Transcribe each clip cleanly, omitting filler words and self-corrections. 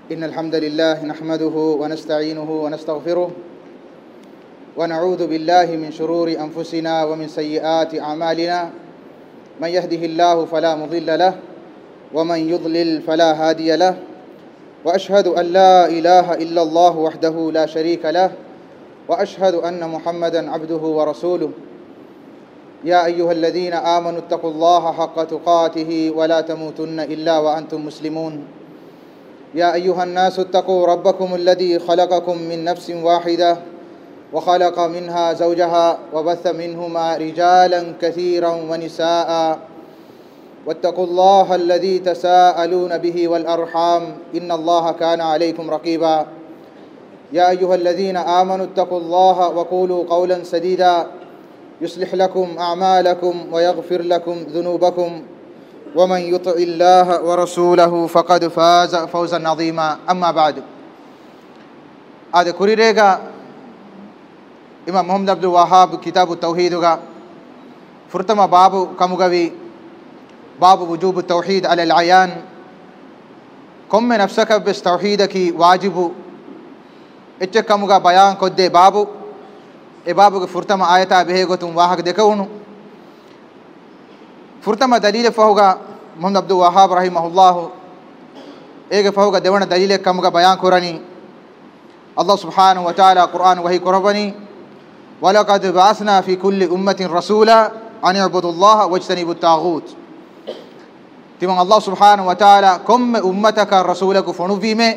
إن الحمد لله نحمده ونستعينه ونستغفره ونعوذ بالله من شرور أنفسنا ومن سيئات أعمالنا من يهده الله فلا مضل له ومن يضلل فلا هادي له وأشهد أن لا إله إلا الله وحده لا شريك له وأشهد أن محمدا عبده ورسوله يا أيها الذين آمنوا اتقوا الله حق تقاته ولا تموتن إلا وأنتم مسلمون يا أيها الناس اتقوا ربكم الذي خلقكم من نفس واحدة وخلق منها زوجها وبث منهما رجالا كثيرا ونساء واتقوا الله الذي تساءلون به والأرحام إن الله كان عليكم رقيبا يا أيها الذين آمنوا اتقوا الله وقولوا قولا سديدا يصلح لكم أعمالكم ويغفر لكم ذنوبكم ومن يطع الله ورسوله فقد فاز فوزا عظيما أما بعد هذا كوريريغا إمام محمد عبد الوهاب كتاب التوحيد فرتما باب كمغوي باب وجوب التوحيد على العيان كم نفسك بس توحيدك واجب اتكمغا بيان كده باب باب فرتما آية بهيغتم واحد دكونو فرتما دليل فهوغا محمد عبد الوهاب رحمه الله ايغ فهوغا دون دليل كمغا بيان كوراني الله سبحانه وتعالى قرآن وهي كربني ولقد بعثنا في كل أمة رسولا أن يعبدوا الله واجتنبوا الطاغوت تمام الله سبحانه وتعالى كم أمتك رسولك فنوفيمه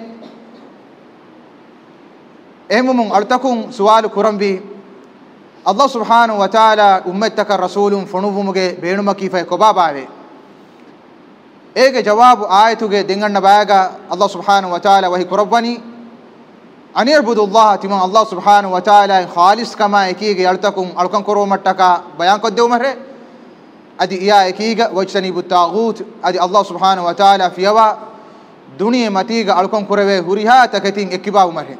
اهمم أرتكم سؤال كرمبي الله سبحانه وتعالى أمتك رسول فنوفمge بينما كيف كبابه ايغ جواب آيتوge دينغن بايغا الله سبحانه وتعالى وهي كربني أن يعبدوا الله تمام الله سبحانه وتعالى خالص كما يكيغ أرتكم أركن كرومتك بيان كدو مره ادي يا يكيغ واجتنبوا الطاغوت ادي الله سبحانه وتعالى فيوا دنيا متيغ أركن كروه هريها تكتين اكباو مره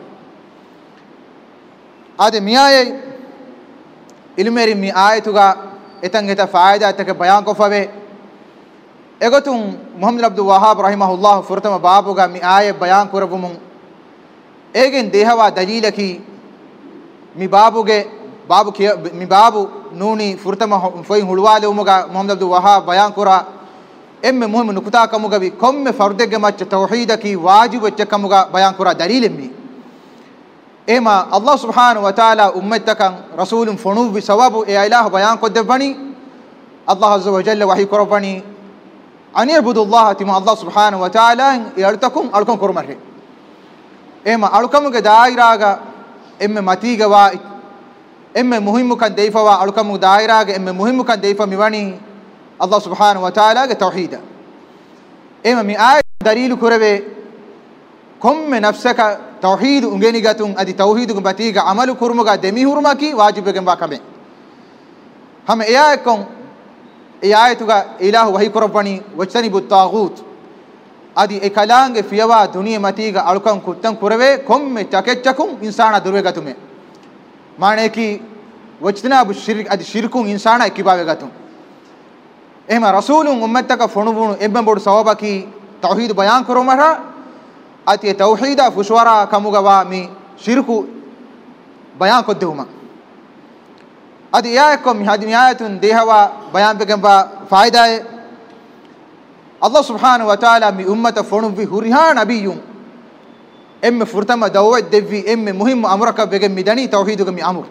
ادي مياي ilmeri mi ayatuga etan eta faida take bayan ko fave egotum muhammad abdul wahhab rahimahullah furtama babuga mi aye bayan kurabumun egen dehawa dalilaki mi babuge babu mi babu nuni furtama foi hulwale umuga muhammad abdul wahhab bayan kura emme muhim nukuta kamuga bi komme fardege mach tauhidaki wajib chakamuga bayan kura dalilemi ema Allah subhanahu wa ta'ala ummatakan rasulun funu bi sawabu e ilah bayan ko devani Allah azza wa jalla wahi korabani an yabudu Allah tima Allah subhanahu wa ta'ala yartakum alkum kurmarhe ema alkum ge dairaga emme matiga wa emme muhimmu kan deifa wa alkum dairaga emme muhimmu kan deifa miwani Allah subhanahu wa ta'ala ge tauhid ema mi ay dalil kurave komme nafsaka توحيد ungenigatu adi tauhid gu batiga amalu kurmuga demi hurmaki wajib gen bakame ham eyakon eyatuga ilahu wahi korabani wajtanibu taghut adi ekalange fiyawa duniya matiga alukan kuttan kurave komme takechakun insana durwegatume mane ki wajtanabu shirk adi shirkun insana ekibavegatu ehma rasulun ummataka fonubunu ebben bodu sawabaki tauhid bayan koromara ati tauhida fushwara kamugawa mi shirku bayan kodduma adi yakum hadi ayatun dehawa bayan begamba faida Allah subhanahu wa ta'ala mi ummata fonu bi huriha nabiyun emme furtama dawwa devvi emme muhim amraka begem midani tauhiduga mi amur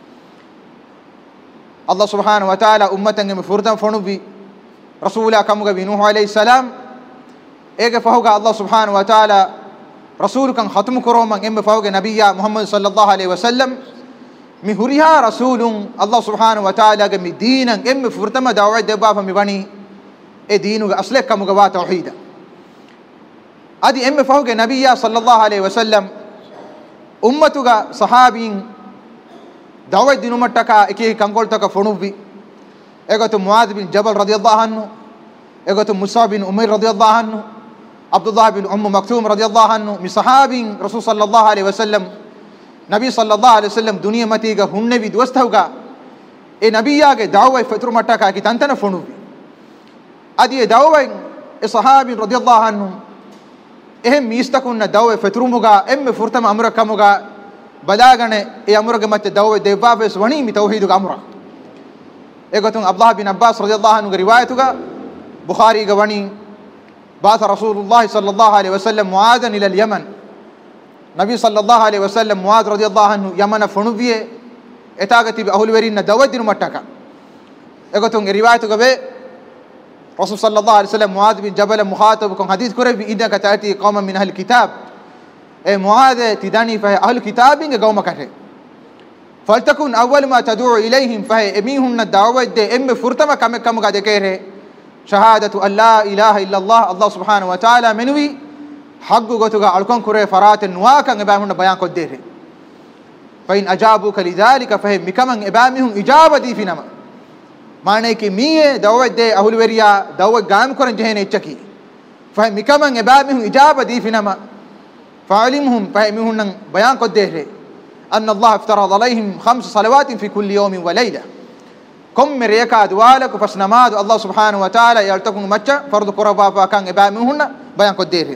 Allah subhanahu wa ta'ala ummatan emme furtama fonu bi rasula kamuga bi nuh alayhi salam ege fahuga Allah subhanahu wa ta'ala rasul kan khatam koroman emme fahuga nabiyya muhammad sallallahu alaihi wasallam mi huriha rasulun Allah subhanahu wa ta'ala ge mi dinan emme furtama dawwa debba fa mi bani e dinuga asle kamuga wa tauhid adi emme fahuga nabiyya sallallahu alaihi wasallam ummatuga sahabin dawwa dinumattaka eki kangoltaka fonubi egotu muad bin jabal radiyallahu anhu egotu musa bin umayr radiyallahu anhu abdullah bin maktum radiyallahu anhu mi sahabin rasul sallallahu alaihi wasallam nabi sallallahu alaihi wasallam duniya matiga hunne bi dostauga e nabiyya ge dawwa fitru mattaka ki tantana fonubi adi e dawwa e sahabin radiyallahu anhu එහෙ මිස්තකුන්න දවවේ ෆෙතුරුමුගා එම්මෙ ෆුර්තම අමර කමුගා බදාගනේ ඒ අමරගේ මැත්තේ දවවේ දෙව්වාපෙස් වණී මි තෞහීදුග අමර ඒගොතුන් අබ්දුල්ලාහ් බින් අබ්බාස් රදියල්ලාහු අන්හුගේ රිවායතුගා බුඛාරිගේ වණී بعث رسول الله صلى الله عليه وسلم معاذا إلى اليمن نبي صلى الله عليه وسلم معاذ رضي الله عنه يمن فنوبيه اتاغتي باهل ورين دودين متكا اگتون روايت گبه رسول صلى الله عليه وسلم معاذ بن جبل مخاطب كون حديث كره انك تاتي قوم من اهل الكتاب اي معاذ تداني فاهل الكتاب قوم كره فلتكن اول ما تدعو اليهم فهي اميهم الدعوه دي ام فرتما كم قد كره شهادة أن لا إله إلا الله الله سبحانه وتعالى منوي حق قتوغا ألقون كره فرات نواكا إبامهن بيان قدره فإن أجابوك لذلك فهم مكمن إبامهم إجابة دي في نما معنى كي مية دعوة دي أهل وريا دعوة قام كرن جهين اتشكي فهم مكمن إبامهم إجابة دي في نما فعلمهم فهمهن بيان قدره أن الله افترض عليهم 5 صلوات في كل يوم وليلة كم مريكا دوالك فسنماد الله سبحانه وتعالى يلتكم مچا فرض قربا فكان ابامهن بيان قدير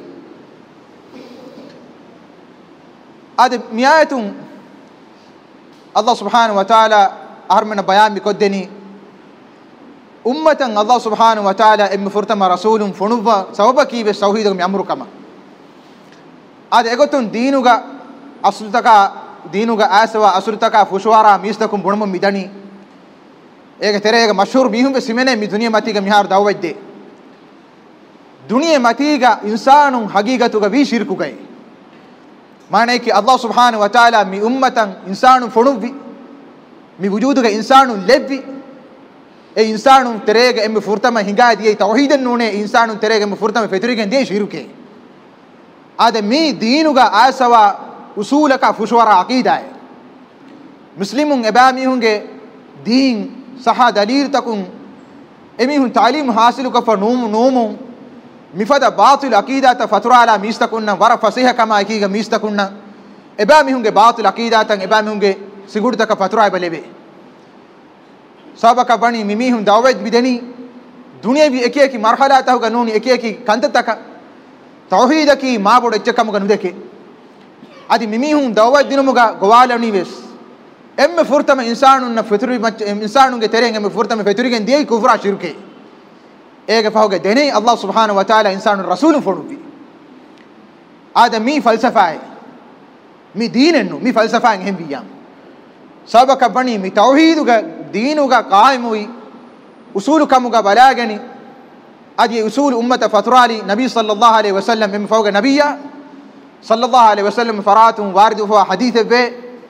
اد مياتم الله سبحانه وتعالى ارمنا بيان بكدني امه الله سبحانه وتعالى ام فرتم رسول فنوا سببكي بالتوحيد امركما اد اگتون دينوغا اصلتكا دينوغا اسوا اسرتكا فشوارا ميستكم بونم ميدني ඒක තෙරේක මෂහූර් බිහුම් බෙසිමනේ මි දුනිය මතිග මිහාර දවවද්දේ දුනිය මතිග ඉන්සානුන් හගීගතුග වී ශිර්කුගයි මානේ කි අල්ලාහ් සුබ්හානහු වතාලා මි උම්මතන් ඉන්සානුන් ෆොනුවි මි වුජූදුග ඉන්සානුන් ලෙව්වි ඒ ඉන්සානුන් තෙරේක එම්ම ෆුර්තම හිඟාදී තෞහීදන් නුනේ ඉන්සානුන් තෙරේක එම්ම ෆුර්තම ෆෙතුරිගෙන් දී ශිර්කේ ආද මි දීනුග ආසවා උසූලක ෆුෂවර අකීදාය මුස්ලිමුන් එබාමිහුන්ගේ දීන් صح دليل تكون اميهم تعليم حاصل كفنوم نوم مفاد باطل عقيده فترى على ميستكون ور فصيح كما اكيغ ميستكون اباميهم باطل عقيده اباميهم سيغුඩ تك فترى بلبه سابق بني ميميهم دعوت بدني دنيا بي اكي اكي مرحلات هو غنوني اكي اكي كنت تك توحيد كي ما بودچ كم غنو دكي ادي ميميهم دعوت دينمغا گوالني ويس ام فرتم انسانن فطری انسانونගේ tereng ام فرتم فطریගෙන් دی කුෆරා ශිර්කේ ඒක පහුගේ දෙනේ අල්ලාහ් සුබ්හානහු වතාලා ඉන්සානුන් රසූලුන් ෆොනුවි ආදමි ෆල්සෆායි මි දීනෙන්නු මි ෆල්සෆාන් එහෙම් වියම් සබක බණි මි තෞහීදුග දීනුග කායිමුයි උසූලු කමුග බලාගනි අදී උසූල් උම්මත ෆතරාලි නබි සල්ලල්ලාහු අලයිහි වසල්ලම් එම් ෆෞග නබියා සල්ලල්ලාහු අලයිහි වසල්ලම් ෆරාතුන් වාරිදු ෆවා හදීත බේ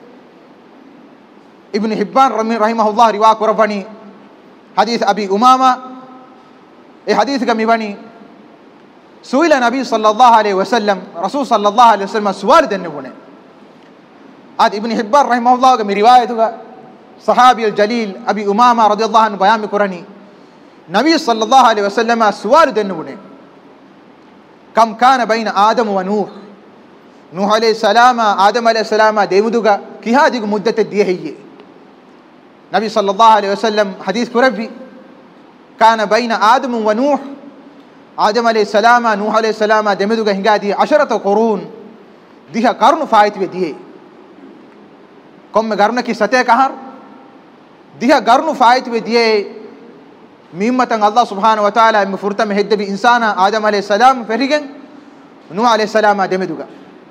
ابن حبان رحمه الله روا قرباني حديث ابي امامه اي حديث كم بني سئل النبي صلى الله عليه وسلم رسول صلى الله عليه وسلم سؤال دنبونه اد ابن حبان رحمه الله كم روايته صحابي الجليل ابي امامه رضي الله عنه بيان قراني نبي صلى الله عليه وسلم سؤال دنبونه كم كان بين ادم ونوح نوح عليه السلام ادم عليه السلام ديمدوغا كي هذه مدة دي هي نبي صلى الله عليه وسلم حديث كربي كان بين آدم ونوح آدم عليه السلام نوح عليه السلام دمدوغا هنگادي 10 قرون ديها قرن فايت بديه كم قرن کی سطح کہر ديها قرن فايت بديه ميمتن الله سبحانه وتعالى مفرتم هد بي انسان آدم عليه السلام فريگن نوح عليه السلام دمدوغا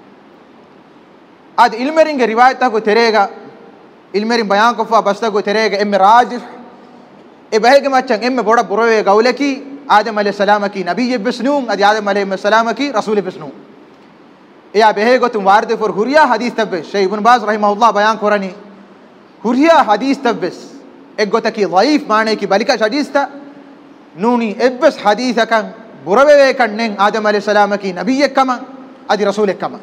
اد علمرين روايت کو تريگا ilmerin bayan ko fa basta go terega emme rajih e bahege machan emme boda borowe gawleki adam alayhi salam ki nabiyye bisnum adi adam alayhi salam ki rasul bisnum ya bahege tum warde for huriya hadith tabbe shay ibn baz rahimahullah bayan korani huriya hadith tabbes eggota ki dhaif maane ki balika hadith ta nuni ebbes hadith kan borowe kannen adam alayhi salam ki nabiyye kama adi rasul kama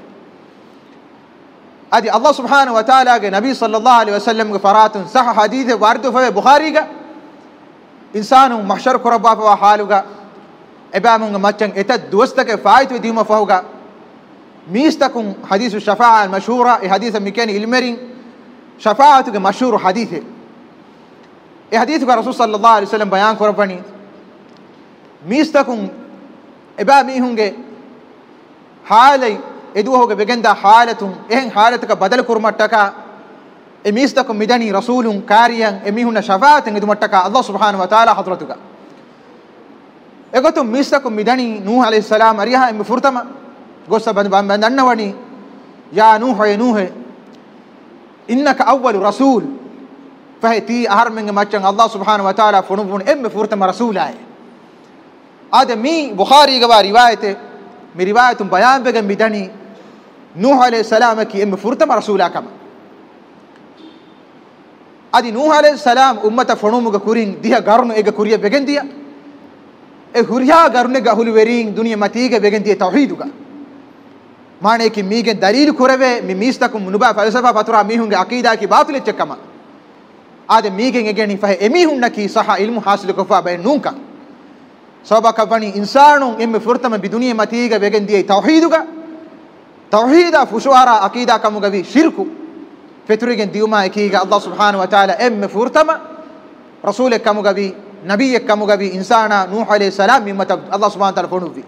ادي الله سبحانه وتعالى کے نبی صلی اللہ علیہ وسلم کے فرات صح حدیث وارد فے بخاری کا انسان محشر قربا فوا حالگا ابام مچن ات دوست کے فائت دیما فوگا میستکم حدیث الشفاعه المشهوره حدیث مکان علمرین شفاعت کے مشهور حدیث ہے یہ حدیث کا رسول صلی اللہ علیہ وسلم بیان قربانی میستکم ابامی ہوں گے haalai eduhoge begenda haalatun ehen haalataka badal kurmattaka emistakum midani rasulun kariyan emihunna shafaatan edumattaka Allah subhanahu wa taala hadratuka egotum mistakum midani nuh alayhi salam ariha em furtama gossa bandannawani ya nuh ya nuh innaka awwal rasul fahti aharmen machan Allah subhanahu wa taala funubun em furtama rasulay adami bukhari ga riwayate mi riwayatum bayan begen midani nuh alayhi salam ki em furtama rasulakam adi nuh alayhi salam ummata funumuga kurin diha garnu ega kuriya begen dia e huriya garne ga hulwerin duniya matiga begen dia tauhiduga mane ki mige dalil kurave mi mistakum munuba falsafa fatura mihunge aqida ki batil chekkama ade mige egeni fa emihunna ki saha ilmu hasil ko fa bay nunka sabaka bani insanun emme furtama bi duniya matiga begen dia tauhiduga tauhida fushara aqida kamuga bi shirku feturigen diuma ekiga Allah subhanahu wa taala emme furtama rasul kamuga bi nabiy kamuga bi insana nuh alayhi salam mimata Allah subhanahu wa taala fonuvi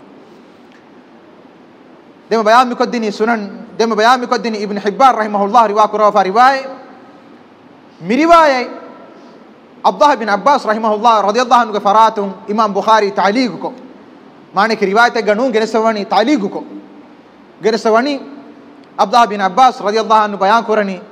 dema bayan mikoddini sunan dema bayan mikoddini ibn hibban rahimahullah riwaya mi riwaya abdullah bin abbas rahimahullah radiyallahu anhu faratun imam bukhari ta'liq ko mane ki riwayat ganun genesawani ta'liq ko genesawani abdullah bin abbas radiyallahu anhu bayan korani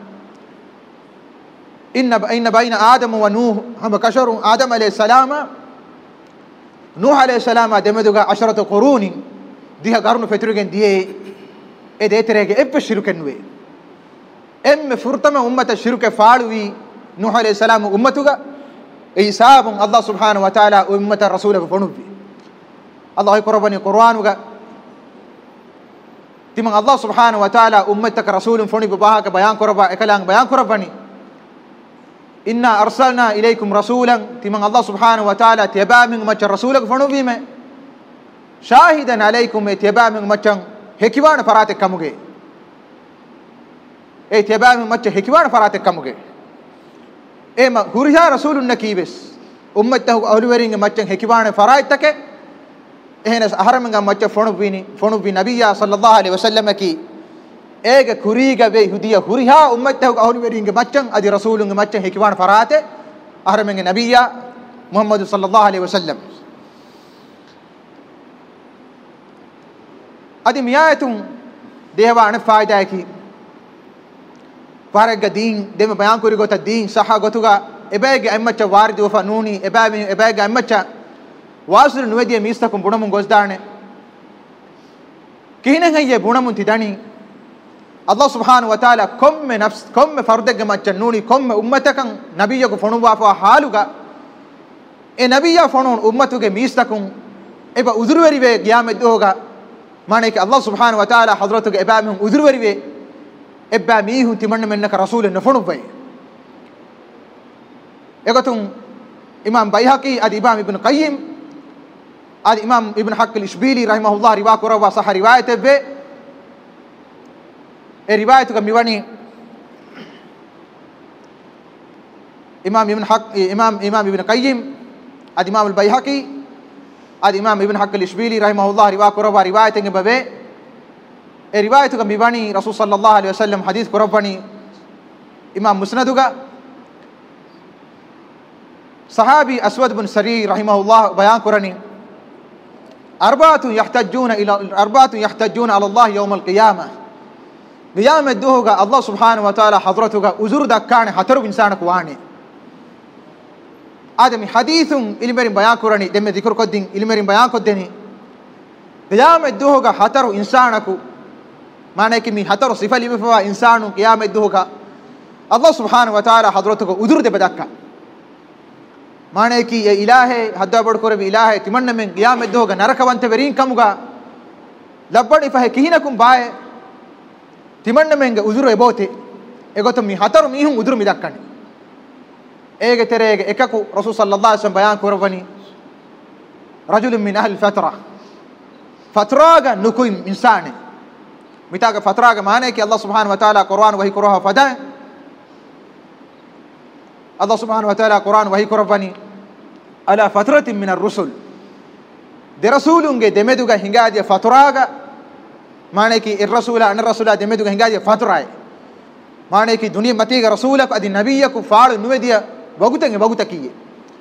inna bayna adam wa nuh hum kasharu adam alayhi salam nuh alayhi salam demeduga 10 quruni diha garnu fetrugen die e deterege eppe shirukenwe emme furtama ummata shiruke faaluwi nuh alayhi salam ummatuga e hisabun Allah subhanahu wa taala ummata rasulahu fonubi Allah korobani qur'anuga timang Allah subhanahu wa taala ummataka rasulun fonubi bahaka bayan koroba ekalang bayan korobani inna arsalna ilaykum rasulan timang Allah subhanahu wa taala tibamin ummat rasulaka fonubi me shahidan alaykum tibamin ummat hekiwana farate kamuge e tibamin ummat hekiwana farate kamuge ema huriha rasulun nakibes ummatahu awliwering ummat hekiwana faraitake ehnas aharamenga ummat fonubi nabiyya sallallahu alaihi wasallam ki ege kuriga be hudiya huriha ummatahu awliwering ummat adi rasulun ummat hekiwana farate aharamenga nabiyya muhammad sallallahu alaihi wasallam adi miyayatun dewa an faida ki paraga din dem bayan kuri gota din saha gotuga ebege ammacha wardi ofa nuni ebege ammacha wasur nuwediya mistakum bunamun gosdane kihinen hayye bunamun tidani Allah subhanahu wa taala komme fardege macha nuni komme ummatakan nabiyyu fonuwa fa haluga e nabiyya fonun ummatuge mistakum eba udurweri be qiyamet doga mane ki Allah subhanahu wa taala hadratuge eba mihun udurweri be ebba mihun timanna mennaka rasulun nafonu bay egotum imam bayhaqi ad imam ibn qayyim ad imam ibn haqq al-ishbili rahimahullah riwaya wa sah riwayat be e riwayat ka miwani imam ibn qayyim ad imam al-bayhaqi ad imam ibn haqq al-ishbili rahimahullah riwayat nge babe e riwayat ka miwani rasul sallallahu alaihi wasallam hadith korabani imam musnaduga sahabi aswad bin sari rahimahullah bayan korani arba'atun yahtajjuna ala Allah yawm al-qiyamah qiyamah duhuga Allah subhanahu wa ta'ala hadratuga uzur dakkane hataru insana kuwani adami hadithun ilmerin bayan korani demme dhikr koddin ilmerin bayan koddeni qiyamah duhuga hataru insanaku mane ki mi hataru sifali bifa insanu qiyamah duhuga Allah subhanahu wa ta'ala hadratuga uzur de badakka mane ki ye ilahe hadda bad kore bi ilahe timanna men qiyamet doga narakawante verin kamuga labbadi fahe kihinakum bae timanna men uzuru ebote egoto mi hataru mihun uzuru midakkani ege terege ekaku rasul sallallahu alaihi wasallam bayan korwani rajulun min ahli fatraga nukum insane mitaga fatraga mane ki Allah subhanahu wa ta'ala Qur'an wahi koroha fada Allah subhanahu wa ta'ala Qur'an wahi korabani ala fatratin min ar-rusul de rasulunge demeduga hingadiya fatraga maane ki ir rasula an rasula demeduga hingaje fatrai maane ki duniya matiga rasulak adi nabiyyaku faalu nuwediya waguta kiye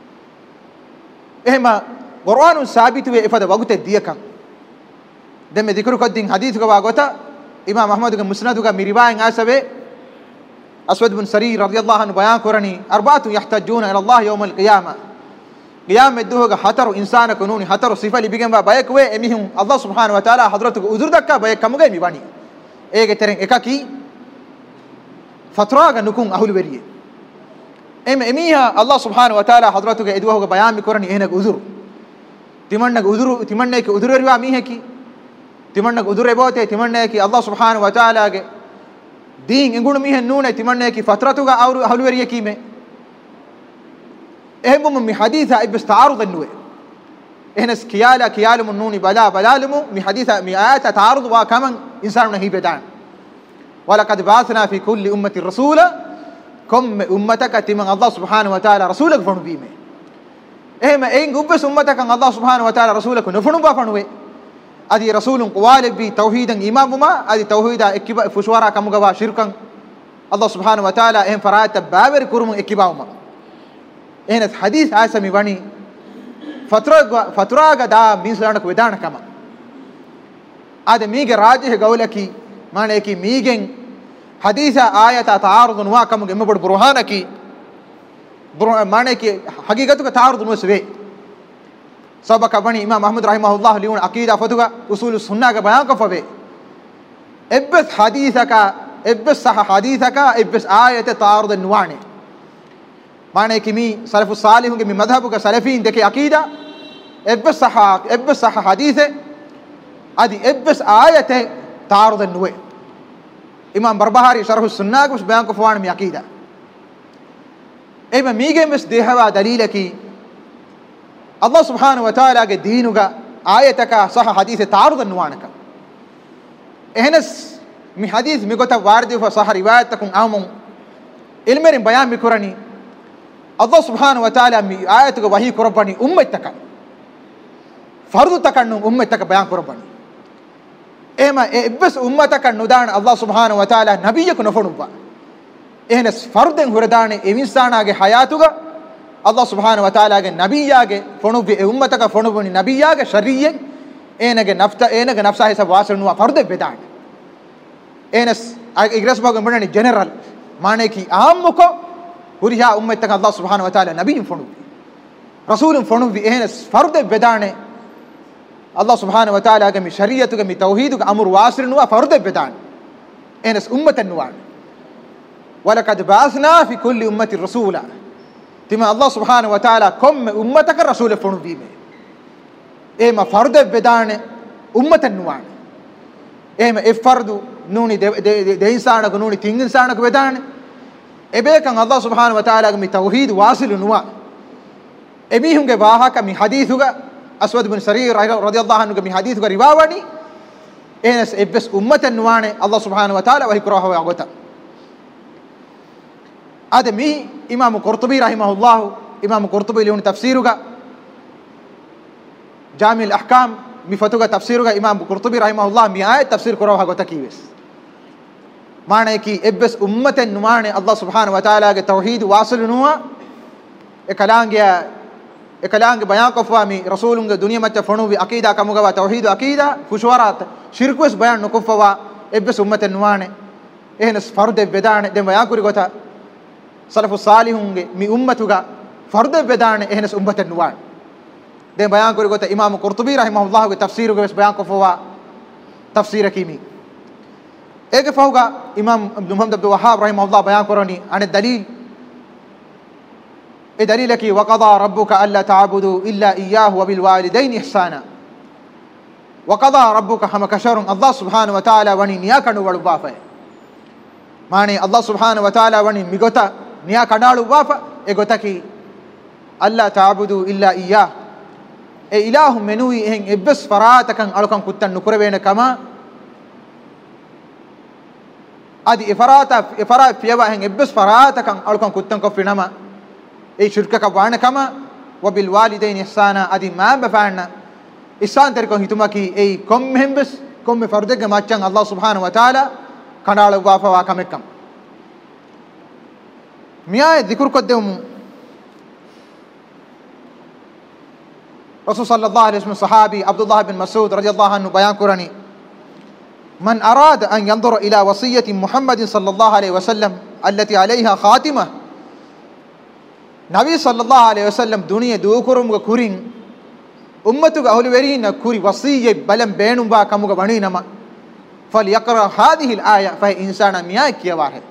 ehma qur'anun sabitu we ifada wagute diyakan demme dikru koddin hadithu ga wagota imam ahmad ga musnad ga mi riwayan asabe aswad ibn sari radiyallahu anhu bayan korani arba'atu yahtajuna ila allah yawm al-qiyamah qiyam edduga hataru insana kununi hataru sifali bigamba bayakwe emihun allah subhanahu wa taala hadratuga uzur dakka bayakamuge mi bani ege teren ekaki fatraga nukun ahul weriye emiha allah subhanahu wa taala hadratuga edduga bayan mi korani ehna uzur timanne ke uzur riwa miheki timanne uzur ebote timanne ki allah subhanahu wa taala ge din engunu mihen nune timanne ki fatratuga ahul weriye kime ehmum mi haditha ibs ta'arud annuwe ehnas kiyala mun nuni balalumu mi haditha mi ayata ta'arud wa kaman insanu nahi bedan wala qad ba'athna fi kulli ummati rasula kum ummataka timan allah subhanahu wa ta'ala rasulak fanu bime ehma ein gubbes ummataka allah subhanahu wa ta'ala rasulak nufunu ba fanuwe adi rasulun qawale bi tauhidan imamuma adi tauhida ekiba fushwara kamuga wa shirkan allah subhanahu wa ta'ala em farata baber kurum ekibawma ehnas hadith asami wani faturaga da mislanak vedana kama ade mige rajih gawlaki mane ki migen haditha ayata ta'arudun wa kamuge mebod burhanaki mane ki hagigatu ka ta'arudun waswe sabaka bani imam ahmad rahimahullah liun aqida fatuga usul sunnah ka bayan ka fabe ebbas hadithaka ebbas sah hadithaka ebbas ayata ta'arudun wani maane ki mi salafu salihun ge mi madhhabu ka salafin deke aqida ebbas sah hadithe adi ebbas ayate ta'arud an-nuwe imam barbahari sharh sunnah kus bayan ko fawan mi aqida eba mige mes dehawa dalila ki allah subhanahu wa ta'ala ge deenuga ayataka sah hadithe ta'arud an-nuwanaka ehnas mi hadith mi gota wardi fa sah riwayat takun amun ilmerin bayan mi kurani Allah subhanahu wa ta'ala mi ayatuga wahi korabani ummataka fardu takannu ummataka bayan korabani ema ebbes ummataka nudana Allah subhanahu wa ta'ala nabiyyaku nofonuba ehnes farden huradane evinsana ge hayatuga Allah subhanahu wa ta'ala ge nabiyage fonubi ummataka fonubuni nabiyage sharriyen enage nafsa hisa wasanu farde bedane ehnes igras bagam bunani general mane ki ammuko huriha ummataka allah subhanahu wa ta'ala nabiyyin fonu rasulun fonu vi ehnes farde bedane allah subhanahu wa ta'ala ge mi shariatu ge mi tauhid ge amur wasrinu wa farde bedane ehnes ummatan nuwan wala qad ba'athna fi kulli ummati rasula tima allah subhanahu wa ta'ala kom ummataka rasul fonu vi me ema farde bedane ummatan nuwan ema e fardu nuni de insana ge nuni ting insana ge bedane ebekan allah subhanahu wa ta'ala ge mi tauhid wasil nuwa ebihunge wahaka mi hadithuga aswad ibn sarir radiyallahu anhu ge mi hadithuga riwawani enes ebbes ummatan nuwane allah subhanahu wa ta'ala wahi kurahu agota adami imam qurtubi rahimahullah imam qurtubi liun tafsiruga jami al ahkam mi fatuga tafsiruga imam qurtubi rahimahullah mi ayat tafsir kurahu agota kiwes maane ki ebbes ummaten numane allah subhanahu wa ta'ala ge tauhid wasil nuwa ekalange bayan ko fami rasulunge duniya matta fonu bi aqida kamuga wa tauhid aqida kushwarat shirkus bayan no kofa ebbes ummaten numane ehnes farde bedane de bayan kuri gota salafus salihunge mi ummatuga farde bedane ehnes ummaten nuwan de bayan kuri gota imam qurtubi rahimahullah ge tafsir ge bayan ko fa tafsir kimi ege fahuga imam muhammad abdul wahhab rahimahullah bayan korani ane dalil e dalil ki wa qada rabbuka alla ta'budu illa iyyahu wa bil walidayni ihsana wa qada rabbuka hamakasharun allah subhanahu wa ta'ala wani niya kanu walu bafa mane allah subhanahu wa ta'ala wani migota niya kanalu bafa e gotaki alla ta'budu illa iyyah e ilahu menui en ebbes faratakan alukan kuttan nukurwena kama adi ifara fiyawa hen ebbes farata kan alkan kuttan ko finama e shirka ka wana kama wa bil walidaini ihsana adi ma bafanna ihsan ter ko hituma ki e kom hembes komme fardege maccan Allah subhanahu wa taala kandalu wafa wa kamekkam miya dhikr koddemu Rasul sallallahu alaihi wasallam sahabi Abdullah bin Mas'ud radhiyallahu anhu bayan kurani man arada an yanzura ila wasiyyati Muhammad sallallahu alaihi wasallam allati alaiha khatimah Nabi sallallahu alaihi wasallam duniya dukurum ga kurin ummatu ga ahlu verina kuri wasiyye balam beenum ba kamuga bani nama fal yaqra hadhihi al aya fa insana miya kiyawar hai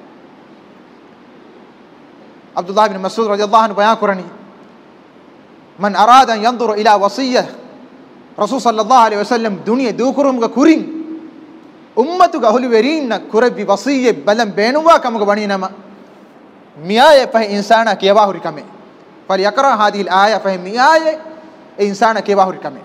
Abdullah bin Mas'ud radhiyallahu anhu bayan kurani man arada an yanzura ila wasiyyah Rasul sallallahu alaihi wasallam duniya dukurum ga kurin ummatu ga ahlu verina kurabi wasiyye balam beenum ba kamuga bani nama miya fa insana kiyawar kame fal yaqra hadhihi al aya fa miya insana ke bahuri kame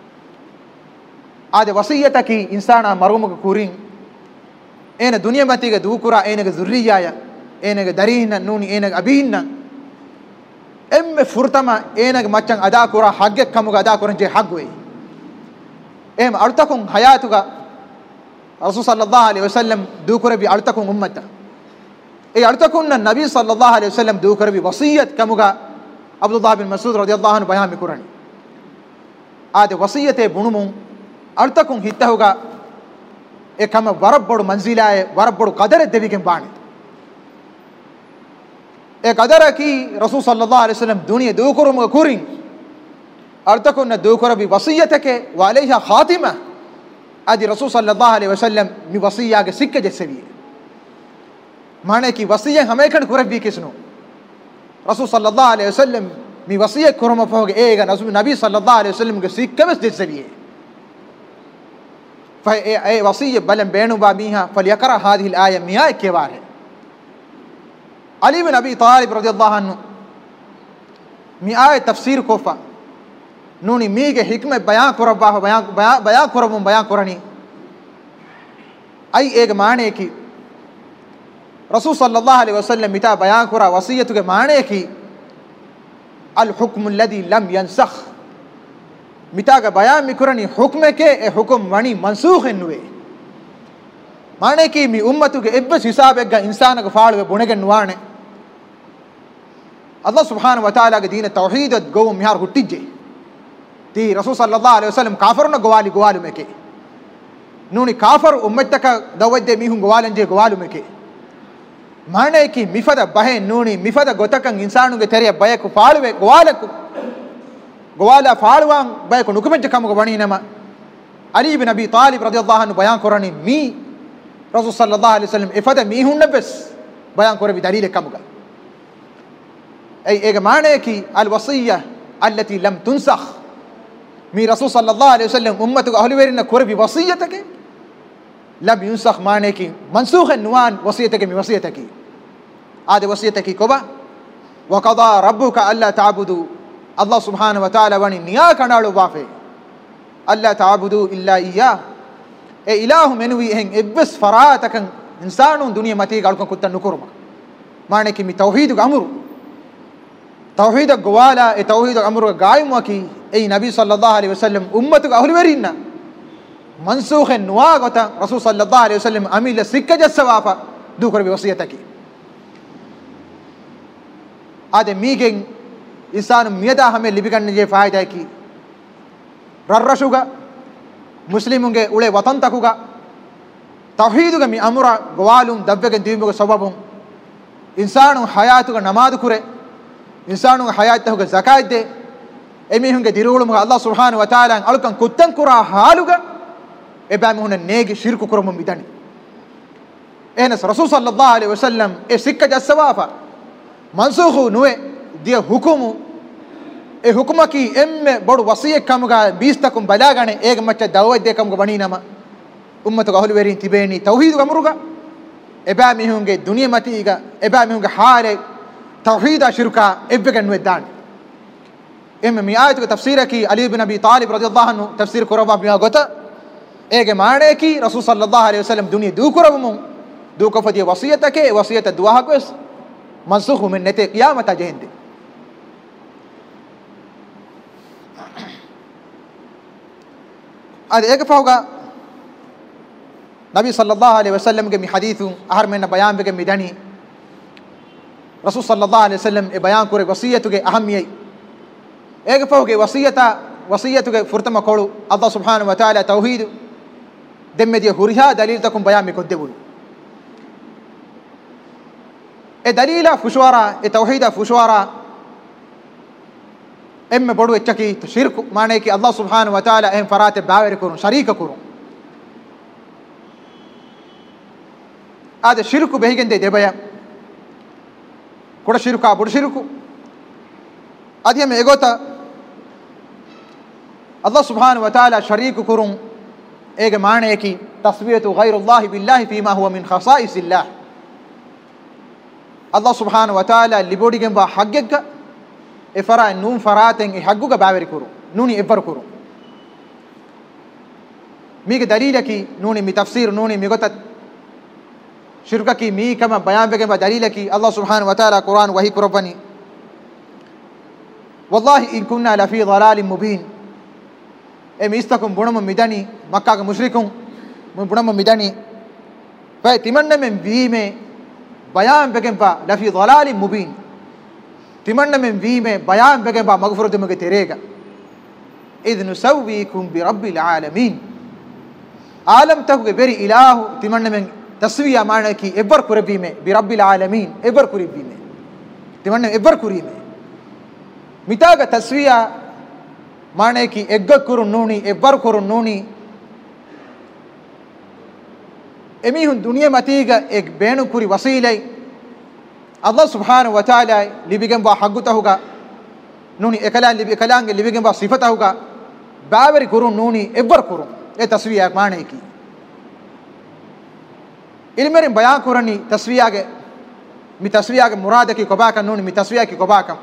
ade wasiyata ki insana marumuga kurin ena duniya matiga dukura enega zurriyaya enega darina nuni enega abinna emme furtama enega maccan ada kura hagge kamuga ada kuran je hagwe em artakun hayatuga rasul sallallahu alaihi wasallam dukura bi artakun ummata e artakunna nabi sallallahu alaihi wasallam dukura bi wasiyat kamuga Abdullah bin Mas'ud radhiyallahu anhu bayan mikurani ade wasiyate bunumun artakun hittahuga ekama warabbodu manzilaye warabbodu qadare devigen baani e qadara ki Rasul sallallahu alaihi wasallam duniya dukurum kurin artakun dukura bi wasiyatake wa alayha khatima adi Rasul sallallahu alaihi wasallam mi wasiyage sikke jesevi mane ki wasiyen hamekan kurabi kisnu Rasul sallallahu alaihi wasallam mi wasiyya kurama foge ega nabi sallallahu alaihi wasallam ge sikkabes deseviye fa e wasiyya balam beenu ba miha falyaqra hadhihi al aya miya keware Ali bin Abi Talib radhiyallahu anhu mi aya tafsir kofa nuni mige hikme bayan kuraba bayan kurum bayan kurani ai ega maane ki Rasul sallallahu alaihi wasallam mita bayan kura wasiyatu ge maane ki الحكم الذي لم ينسخ متاga bayan mikurani hukme ke e hukum wani mansukh ennuwe mane ki mi ummatu ge ebbes hisabegga insana ge faaluwe bunegen nuwane Allah subhanahu wa taala ge deen tawhid go mihar huttije ti Rasul sallallahu alaihi wasallam kafiruna gowali meke nuni kafir ummataka dawajde mihun gowalanje gowalu meke mane ki mifada bahe nuni mifada gotakan insanu ge teriya bayaku faaluwe gowala faaluwan bayaku nukumenje kamuga bani nama Ali ibn Abi Talib radhiyallahu anhu bayan korani mi Rasul sallallahu alaihi wasallam ifada mi hunna bes bayan korabi dalil kamuga ay ega mane ki al wasiyya allati lam tunsakh mi Rasul sallallahu alaihi wasallam ummatu ahli verina korabi wasiyatake lam yunsakh mane ki mansukh nuwan wasiyatake mi wasiyatake ade wasiyatake koba wa qada rabbuka alla ta'budu Allah subhanahu wa ta'ala wani niya kanalu wafe alla ta'budu illa iyyah e ilahu menwi hen ebbes faratakan insanu duniya mati galkon kuttan nukurma mane ki mi tauhid ga amru tauhid gwala e tauhid amru gaaymu ki e nabi sallallahu alaihi wasallam ummatu ahli verina mansukh nuwa gota Rasul sallallahu alaihi wasallam amila sikka jassawafa du korbi wasiyataki ade migen insanu miyada hame libiganne je faayda ki rarrashuga muslimunge ule watan takuga tawhiduga mi amura gwalum dabwegen dimuga sababun insanu hayatuga namaz kure insanu hayatuga zakat de emihunge dirulum Allah subhanahu wa ta'ala alkan kuttan kura haluga ebam huna nege shirku kurum midani enas Rasul sallallahu alaihi wasallam e sikka jassawafa mansukhu nuwe dia hukumu e hukuma ki emme bodu wasiye kamuga 20 takum balagane ege macca dawad de kamuga bani nama ummatu ahlu verin tibeni tauhid gamuruga eba mihunge duniya matiga eba mihunge hare tauhid shirka ebbegen wedan emme mi ayatu tafsira ki Ali ibn Abi Talib radhiyallahu anhu tafsir koraba biya gota ege maane ki Rasul sallallahu alaihi wasallam duniya du korabum du ko fadi wasiyatake wasiyata duha ko mansukh min nete qiyamata jehende ade ege fawga نبي صلى الله عليه وسلم کے حدیث اہر میں بیان بے میدانی رسول صلی اللہ علیہ وسلم بیان کرے وصیت کے اہمیت ایک فو کے وصیت کے فرتم کھولو اللہ سبحانہ و تعالی توحید دم دی ہریہ دلیل تکم بیان میں کدے بولو اے دلیل فشوارا اے توحید فشوارا ام بڑو چکی تو شرک مانے کہ اللہ سبحانہ و تعالی اہم فرات باور کروں شریک کروں آد شرک بہیگندے دے بیا کڑ شرکا بڑ شرکو ادی ہم ایگوتا اللہ سبحانہ و تعالی شریک کروں ایک معنی کی تسویت غیر اللہ باللہ فیما ہوا من خصائص اللہ اللہ سبحانہ و تعالی لبوڑی گنبا حقیقہ افرا نون فراتیں حقوق باور کرو نونی ابر کرو میک دلیل کی نونی می تفسیر نونی می گوت شرک کی می کما بیان بگے با دلیل کی اللہ سبحانہ و تعالی قرآن وحی کربنی والله ان كنا لفی ضلال مبین اے میستکم بنم میدانی مکہ کے مشرکوں بنم میدانی پے تمن میں وی میں بیان بگے با لفی ضلال مبین تمن من وی میں بیان بگے با مغفرت مگے تیرے گا اذ نسویکم برب العالمین عالم تک بری الہ تمن من تسویہ معنی کی ابر قربی میں برب العالمین ابر قربی میں تمن ابر قری میں متا کا تسویہ معنی کی اگ کرن نونی ابر کرن نونی امی ہن دنیا متی گا ایک بینو کری وسیلے اللہ سبحانہ و تعالی لبگن با حقتا ہوگا نونی اکلان لبی اکلان کے لبگن با صفتا ہوگا باور کرون نونی ابر کرون یہ تصویہ معنی کی علم میں بیان کرنی تصویہ کے می تصویہ کے مراد کی قباکا نونی می تصویہ کی قباکا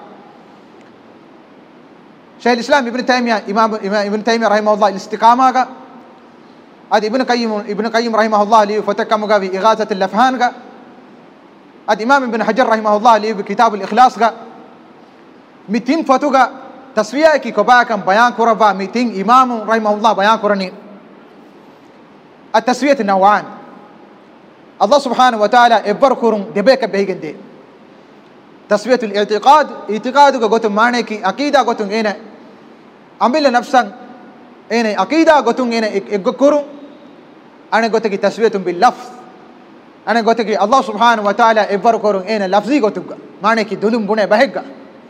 شیخ الاسلام ابن تیمیہ امام ابن تیمیہ رحمہ اللہ الاستقامہ کا اد ابن قیم رحمہ اللہ علیہ فتح کمگا بھی اغاثت اللفحان کا اد امام ابن حجر رحمہ اللہ علیہ کتاب الاخلاص کا میتین فتو کا تصویہ کی کباکم بیان کربا میتین امام رحمہ اللہ بیان کرنی التسویت نوعان اللہ سبحانہ و تعالی ابر کرن دبے کا بہگندے تسویت الاعتقاد اعتقاد کا گوتم معنی کی عقیدہ گوتم اینا عمل نفسن اینا عقیدہ گوتم اینا ایک کرن انے گوتم کی تسویت باللفظ انا گوتے کہ اللہ سبحانہ و تعالی ابر کروں اینا لفظی گوتگا معنی کی دلم بنے بہگا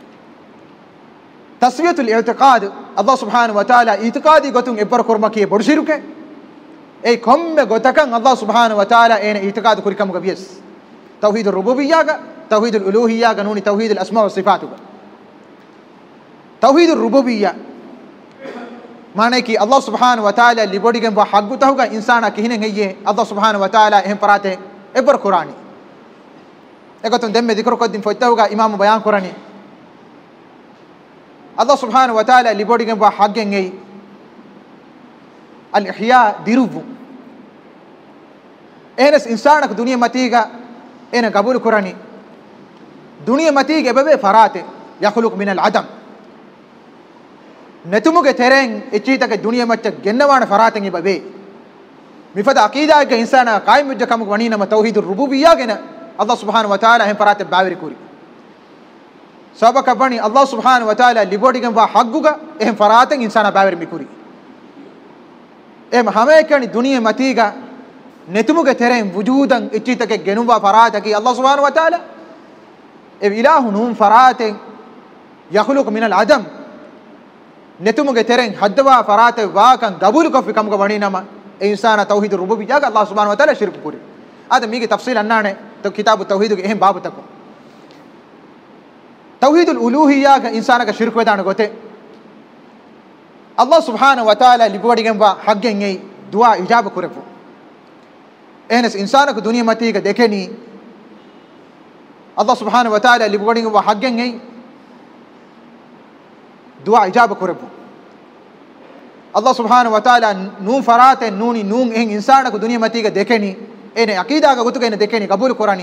تسویت الاعتقاد اللہ سبحانہ و تعالی اعتقادی گوتن ابر کرما کی بڑ شرک ہے اے کم میں گوتکن اللہ سبحانہ و تعالی اینا اعتقاد کرکم گبیس توحید الربوبیہ کا توحید الالوہیہ کا نونی توحید الاسماء والصفات کا توحید الربوبیہ معنی کی اللہ سبحانہ و تعالی لبڑی گن با حق گتا ہوگا انسان کہنے گئی اللہ سبحانہ و تعالی اہم پراتے ابر قرآنی ایک تم دم میں ذکر کو دن فوجتا ہوگا امام بیان قرآنی اللہ سبحانہ و تعالی لبوڑی گن با حق گن گئی الاحیاء دیروبو اینس انسان کو دنیا متی گا این قبول قرآنی دنیا متی گے بے فراتے یخلق من العدم نتمو کے تیریں اچھی تک دنیا مچ گنوان فراتیں گے بے مفد عقیدہ کہ انسان قائم مجھ کم ونی نم توحید الربوبیہ کے نا اللہ سبحانہ و تعالی ہم پراتے باور کوری سبق بنی اللہ سبحانہ و تعالی لبوڑی گن با حقوقا اہم فراتیں انسان باور می کوری اہم ہمیں کہ دنیا متی گا نتمو کے تیریں وجوداً اچھی تک گنوا فرات کہ اللہ سبحانہ و تعالی الہ نون فراتیں یخلق من العدم نتمو کے تیریں حدوا فرات واقعا قبول کو فکم کو ونی نم انسان توحید الربوبیہ کا اللہ سبحانہ و تعالی شرک پوری آدمی کی تفصیل انانے تو کتاب التوحید کے اہم باب تک توحید الالوہیہ کا انسان کا شرک ودان گوتے اللہ سبحانہ و تعالی لبوڑی گن با حق گن گئی دعا اجاب کرپو اینس انسان کو دنیا متی کا دیکھے نہیں اللہ سبحانہ و تعالی لبوڑی گن با حق گن گئی دعا اجاب کرپو اللہ سبحانہ و تعالی نون فرات نونی نون اہن انسان کو دنیا متی کا دیکھے نہیں اینے عقیدہ کا گتو کے دیکھے نہیں قبول قرآنی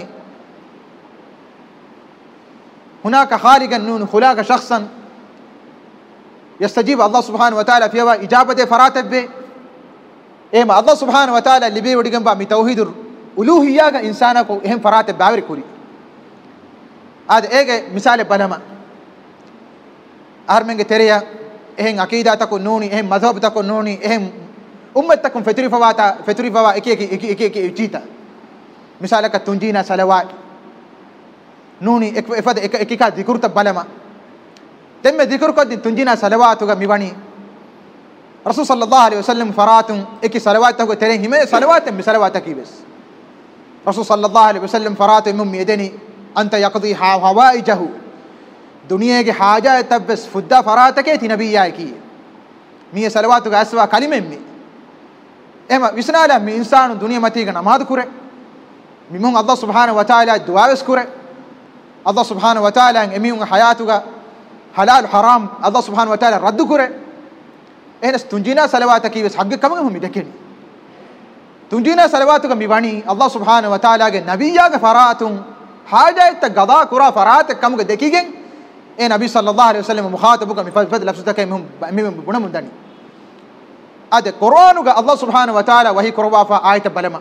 هناك خالقا نون خلاق شخصا يستجيب الله سبحانه وتعالى في اجابه فراتب එහෙම අල්ලාහ් සුබ්හානහු වතාලා ලිබේ වඩිගම් බා මි තෞහීදුර් උලූහියාගේ ඉන්සානකෝ එහෙම ෆරාත බාවරි කුරි ආද ඒගේ මිසාලේ බලම ආර්මෙන්ගේ තෙරියා එහෙන් අකීදාතකෝ නෝනි එහෙන් මذහබතකෝ නෝනි එහෙන් උම්මතකම් ෆෙතුරිෆවා එක චීතා මිසාලක තුන්ජීනා සලවා නෝනි එෆද එක දිකුර්ත බලම තෙම්මේ දිකුර් කොද්දි තුන්ජීනා සලවාතුග මිවණි රසූල් සල්ලල්ලාහු අලයිහි වසල්ලම් ෆරාතුන් එක සලවාතක තෙරෙන් හිමේ සලවාත මි සලවාත කීවස් රසූල් සල්ලල්ලාහු අලයිහි වසල්ලම් ෆරාතු එම් මියදෙනි අන්ත යක්දී හවායිජහු දුනියගේ හාජා තබ්බස් ෆුද්දා ෆරාතකේ ති නබියයි කී මිය සලවාතුග අස්වා කලිමෙම්මි එම විස්නාලා මි ඉන්සානු දුනිය මතීග නමාදු කුරේ මිමුන් අල්ලාහ් සුබ්හානහු වතාලා දුආවස් කුරේ අල්ලාහ් සුබ්හානහු වතාලා එමියුන් හයාතුග හලාල් හරාම් අල්ලාහ් සුබ්හානහු වතාලා රද්දු කුරේ එහෙනස් තුන්ජීනා සලවාත කීවස් හග්ග කමග හොමි දෙකෙනි තුන්ජීනා සලවාතුග මිවණි අල්ලාහ් සුබ්හානහු වතාලාගේ නබියාගේ ෆරාතුන් හාජායත ගදා කුරා ෆරාත කමග දෙකීගෙන් ඒ නබි සල්ලල්ලාහු අලයිහි වසල්ලම් මුඛාතබුක මිෆද ලෆ්සුතක මිම බුණ මුන්දනි අද කුර්ආනුග අල්ලාහ් සුබ්හානහු වතාලා වහී කුරවාෆා ආයත බලම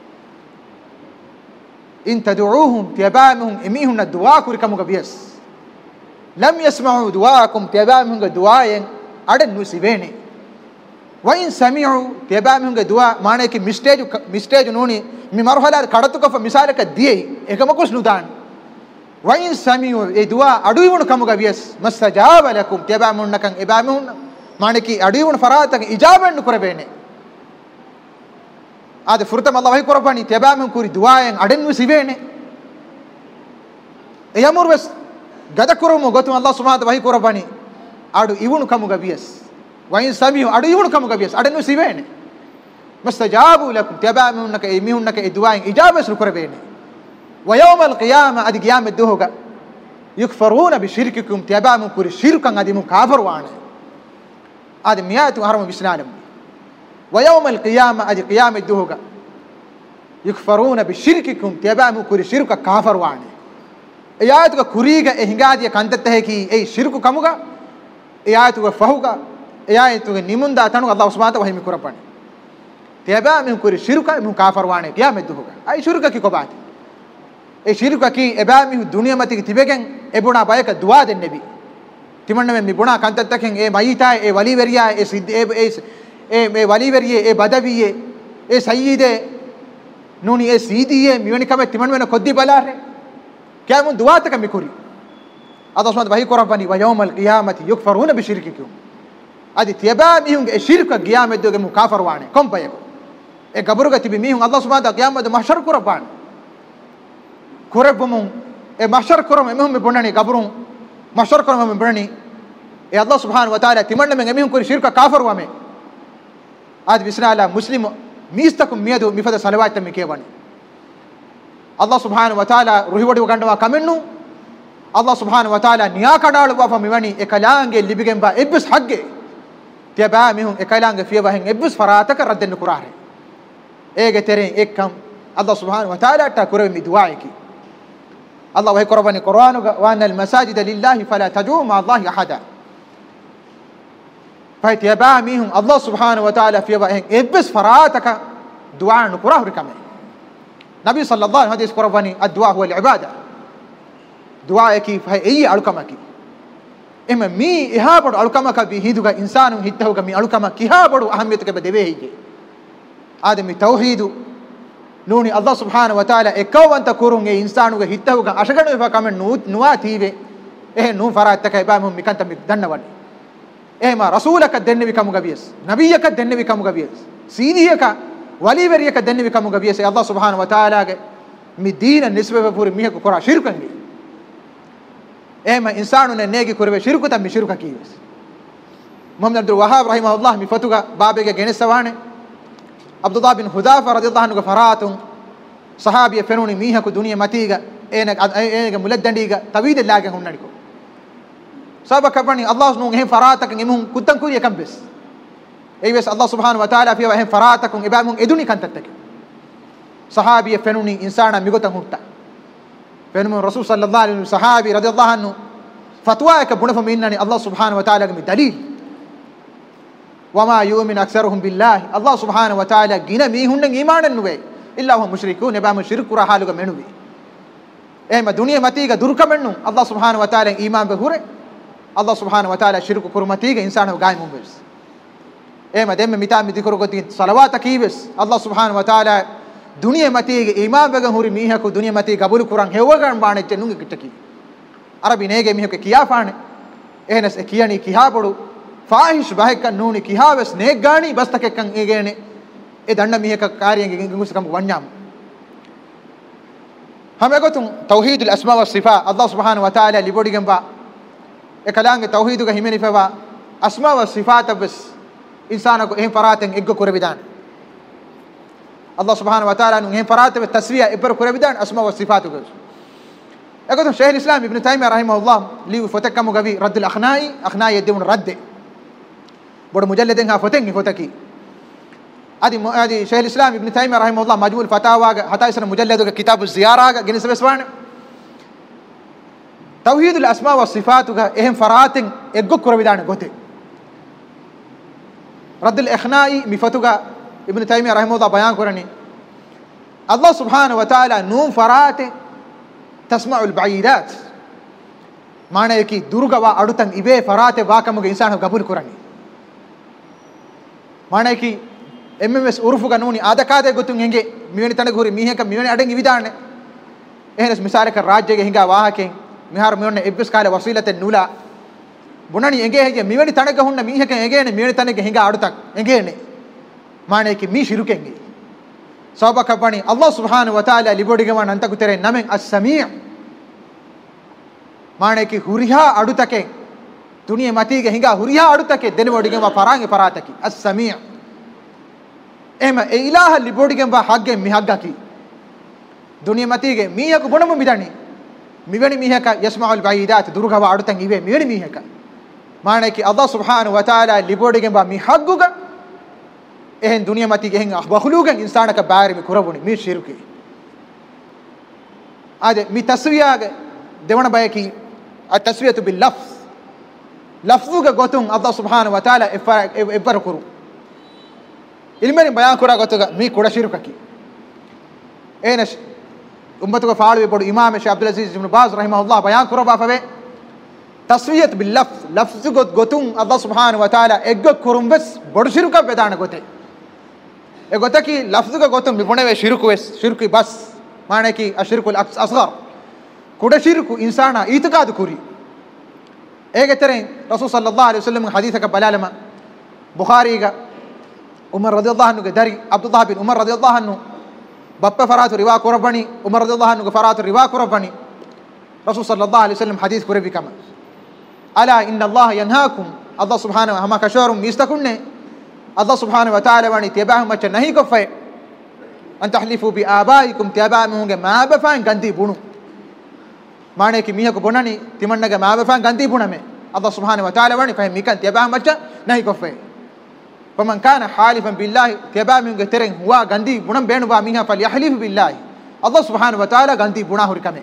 ඉන් තදුඋහුම් තියබාමුහුම් එමිහුන දුආ කුරි කමග බියස් ලම් යස්මඋ දුආකුම් තියබාමුහුම් දුආයෙන් අඩ නුසිවේනේ වයින් සමිඋ තියබාමුහුම් දුආ මානේ කි මිස්ටේජ් නෝනි මි මර්හලා කඩතුක මිසාලක දියේ එකම කුස් නුදාන් වයින් සමිඋ ඒ දුආ අඩුයිවුන කමග බියස් මස්තජාබ ලකුම් තියබාමුහුම් නකන් එබාමුහුම් මානේ කි අඩුයිවුන ෆරාතක ඉජාබෙන් කුරබේනේ ආද ෆුර්තම අල්ලාහ් වහී කුරබානි තියබාමුහුම් කුරි දුආයෙන් අඩ නුසිවේනේ එයමුර් වස් ගද කුරුමු ගොතුම් අල්ලාහ් සුබ්හානහු වහී කුරබානි අඩු ඉවුණු කමුග බියස් වයින් සමියු අඩු ඉවුණු කමුග බියස් අඩනු සිවේනේ මස්තජාබු ලකුම් තියබාමුන්නක එමිහුන්නක ඒ දුආයින් ඉජාබස් නුකරබේනේ වයෝමල් ඛියාම අදි ඛියාමෙ දුහග යුක්ෆරූන බිශිර්කිකුම් තියබාමු කුරි ශිර්කන් අදි මු කාෆර් වානේ අදි මියාතු හරම විස්නාලම් වයෝමල් ඛියාම අදි ඛියාමෙ දුහග යුක්ෆරූන බිශිර්කිකුම් තියබාමු කුරි ශිර්ක කාෆර් වානේ එයාතුක කුරීග එහිඟාදිය කන්තත් හැකි ඒ ශිර්කු කමුග එයාතුක ෆහුග එයාතුක නිමුන්දා තනු අල්ලාහ් සුබ්හානහු වහී මිකුරපණි තියබා මෙහු කුරි ශිර්ක මෙහු කාෆර් වානේ කියාමෙ දුහග අයි ශිර්ක කි කොබාති ඒ ශිර්ක කි එබා මෙහු දුනිය මතික තිබෙගෙන් එබුණා බයක දුවා දෙන්නෙබි තිමන්න මෙ බුණා කන්තත් තකෙන් ඒ මයිතා ඒ වලිවරියා ඒ සිද්ද ඒ මේ වලිවරියේ ඒ බදවියේ ඒ සයීදේ නෝනි ඒ සීදීයේ මිවනි කම තිමන්න වෙන කොද්දි බලාරේ كامون دواتك مكوري هذا اسمه بهي قرباني ويوم القيامه يكفرون بشرككم ادي تيبا ميهم الشرك قيامه دوغ مكافر وانه كم بيكو اي قبرك تبي ميهم الله سبحانه وتعالى قيامه محشر قربان قربهم اي محشر قرم ميهم بنني قبرهم محشر قرم بنني اي الله سبحانه وتعالى تمن من ميهم كل شرك كافر وامه ادي بسم الله مسلم ميستكم ميدو مفد صلوات مكيواني Allah subhanahu wa ta'ala ruhiwadi gandwa kamennu Allah subhanahu wa ta'ala niya kadalu wa famiwani ekalange libigen ba ebbus hagge tiaba mihun ekalange fiwa hen ebbus farataka radden kurare ege teren ekkam Allah subhanahu wa ta'ala ta kuremi duaiki Allah wa qurbani qur'anu wa anal masajida lillahi fala tad'u ma Allah ahada fa tiaba mihun Allah subhanahu wa ta'ala fiwa hen ebbus farataka du'a kurare kame نبي صلى الله عليه وسلم قرباني الدعاء هو العبادة دعائك فهي ألكمك إما مي إهابر ألكمك بهيدك إنسان هيتهوك مي ألكمك إهابر أهميتك بدبيه آدم توحيد نوني الله سبحانه وتعالى إكو أنت كورون إنسانك هيتهوك أشغل فكمن نواتيبه إيه نو فراتك إبامهم مكانت مدنوان إيه ما رسولك الدنيا بكم غبيس نبيك الدنيا بكم غبيس سيديك වලිවරියක දෙන්නේ කමුග වියසේ අල්ලාහ් සුබ්හානහු වතාලාගේ මි දීන නිස්බව පුරි මිහක කරා ශිර්කංගේ එහෙම ඉන්සානුනේ නේගි කරවේ ශිර්කු තම ශිර්ක කීවස් මුහම්මද් අබ්දුල් වහාබ් රහිමහුල්ලාහ් මි ෆතුගා බාබේගේ ගෙනසවානේ අබ්දුල්ලාහ් බින් හුදාෆා රදියල්ලාහු අන්හු ෆරාතුන් සහාබිය ෆෙනුනි මිහක දුනිය මතීග එනක මුලද්දණ්ඩීග තවීද ලාගෙන් හුන්නනිකෝ සබකබනි අල්ලාහ් නු ගෙ ෆරාතකන් එමුන් කුත්තන් කුරිය කම්බස් ايوس الله سبحانه وتعالى في وهم فراتكم ابامون ادوني كانتك صحابي فنوني انسانا ميغوتن هوتا فنون رسول صلى الله عليه وسلم صحابي رضي الله عنه فتواك بنفم انني الله سبحانه وتعالى من دليل وما يؤمن أكثرهم بالله الله سبحانه وتعالى جنا ميهون إيمان النوي إلا هم مشركون يبام شرك رحالك منوي إما دنيا متيجة درك منو الله سبحانه وتعالى إيمان بهوره الله سبحانه وتعالى شرك كرمتيجة إنسان هو قايم بس إما دم متى مذكر قدين صلوات كيبس الله سبحانه وتعالى دنيا متيجة إيمان بهوري ميها كو دنيا متيجة قبول كران هو كان بانه جنون كتكي عربي نيجي ميها كيا فانه إهنس كياني كيها بدو فاحش بهك نوني كيها بس نيك غاني بس تك كان إيجاني إدهنا ميها كاريان جنگوس كم وانيام هم يقولون توحيد الأسماء والصفات الله سبحانه وتعالى اللي بودي جنبا إكلام توحيد كهيمني فوا أسماء والصفات بس إنسانك إهم فراتن إجو كربيدان الله سبحانه وتعالى إهم فراتن بالتسوية إبر كربيدان أسماء والصفات كذا يقولون شيخ الإسلام ابن تيمية رحمه الله لي فتك كم قبي رد الأخناء يدون رد بور مجلدين فتني فتكي هذه شيخ الإسلام ابن تيمية رحمه الله مجموع الفتاوى حتى يصير مجلد كتاب الزيارة جنس بسوان توحيد الأسماء والصفات إهم فراتن إجو كربيدان قتة رد الأخناء مفتوى ابن تيمية رحمه الله بيان كرني الله سبحانه وتعالى نوم فرات تسمع البعيدات معنى يكي درجة وأردتن إبه فرات واكمل إنسان قبول كرني معنى يكي MMS urufu kanuni adakade gotun henge miweni tane gori miheka miweni aden ividane ehnes misale ka rajyege hinga wahake mihar miwonne ebbes kale wasilate nula bunani enge hege miweni tane gahunna miheka engene miweni tane ge hinga adutak engene mane ki mi shirukenge sabaka bani Allah subhanahu wa ta'ala libodige man anta kutere namen as-sami' mane ki huriha adutake duniya matige hinga huriha adutake denebodige ma parange parataki as-sami' එම ඒ ඉලාහ ලිබෝඩිගෙන් වා හග්ගෙන් මිහග්ගකි දුනිය මතීගේ මීහක ගුණම මිදණි මිවෙනි මීහක යස්මඋල් බයිදාත් දුරුගව අඩුතන් ඉවේ මිවෙනි මීහක මානේකි අල්ලාහ් සුබ්හානහු වතාලා ලිබෝඩිගෙන් වා මිහග්ගුග එහෙන් දුනිය මතීගේ එහෙන් බහුලුගෙන් ඉන්සානක බාරිමි කුරබුනි මී ශිරුකි ආද මී තස්වියාගේ දෙවන බයකි අ තස්වියතු බිල් ලෆ්ස් ලෆ්සුග ගොතුන් අල්ලාහ් සුබ්හානහු වතාලා එබර කුරු ilmeni bayan kura gotuga mi kuda shirukaki enes ummatuga faalu bodu imam Sheikh Abdul Aziz ibn Baz rahimahullah bayan kura ba fave taswiyat bil lafz gotun Allah subhanahu wa taala egga kurumbes bodu shiruka bedana gote e gotaki lafz gotun mi bonave shiruku wes shiruki bas mane ki ashirkul asghar kuda shiruku insana itikad kuri ege tere rasul sallallahu alaihi wasallam hadith ka balalama bukhari ga umar radhiyallahu anhu ke dari abdullah bin umar radhiyallahu anhu bappe faratu riwa korabani umar radhiyallahu anhu ke faratu riwa korabani rasul sallallahu alaihi wasallam hadith kurebi kama ala inna allah yanhaakum allah subhanahu wa ta'ala kasharum mistakunne allah subhanahu wa ta'ala wani tibahum macha nahi ko fa an tahlifu bi abaikum tibahum ge ma bafan gandi bunu mane ki miha ko bonani timanna ge ma bafan gandi buname allah subhanahu wa ta'ala wani fa mikan tibahum macha nahi ko fa فمن كان حالفا بالله تبا من غترن هو غندي بونم بينو با ميها فليحلف بالله الله سبحانه وتعالى غندي بونا هوري كمه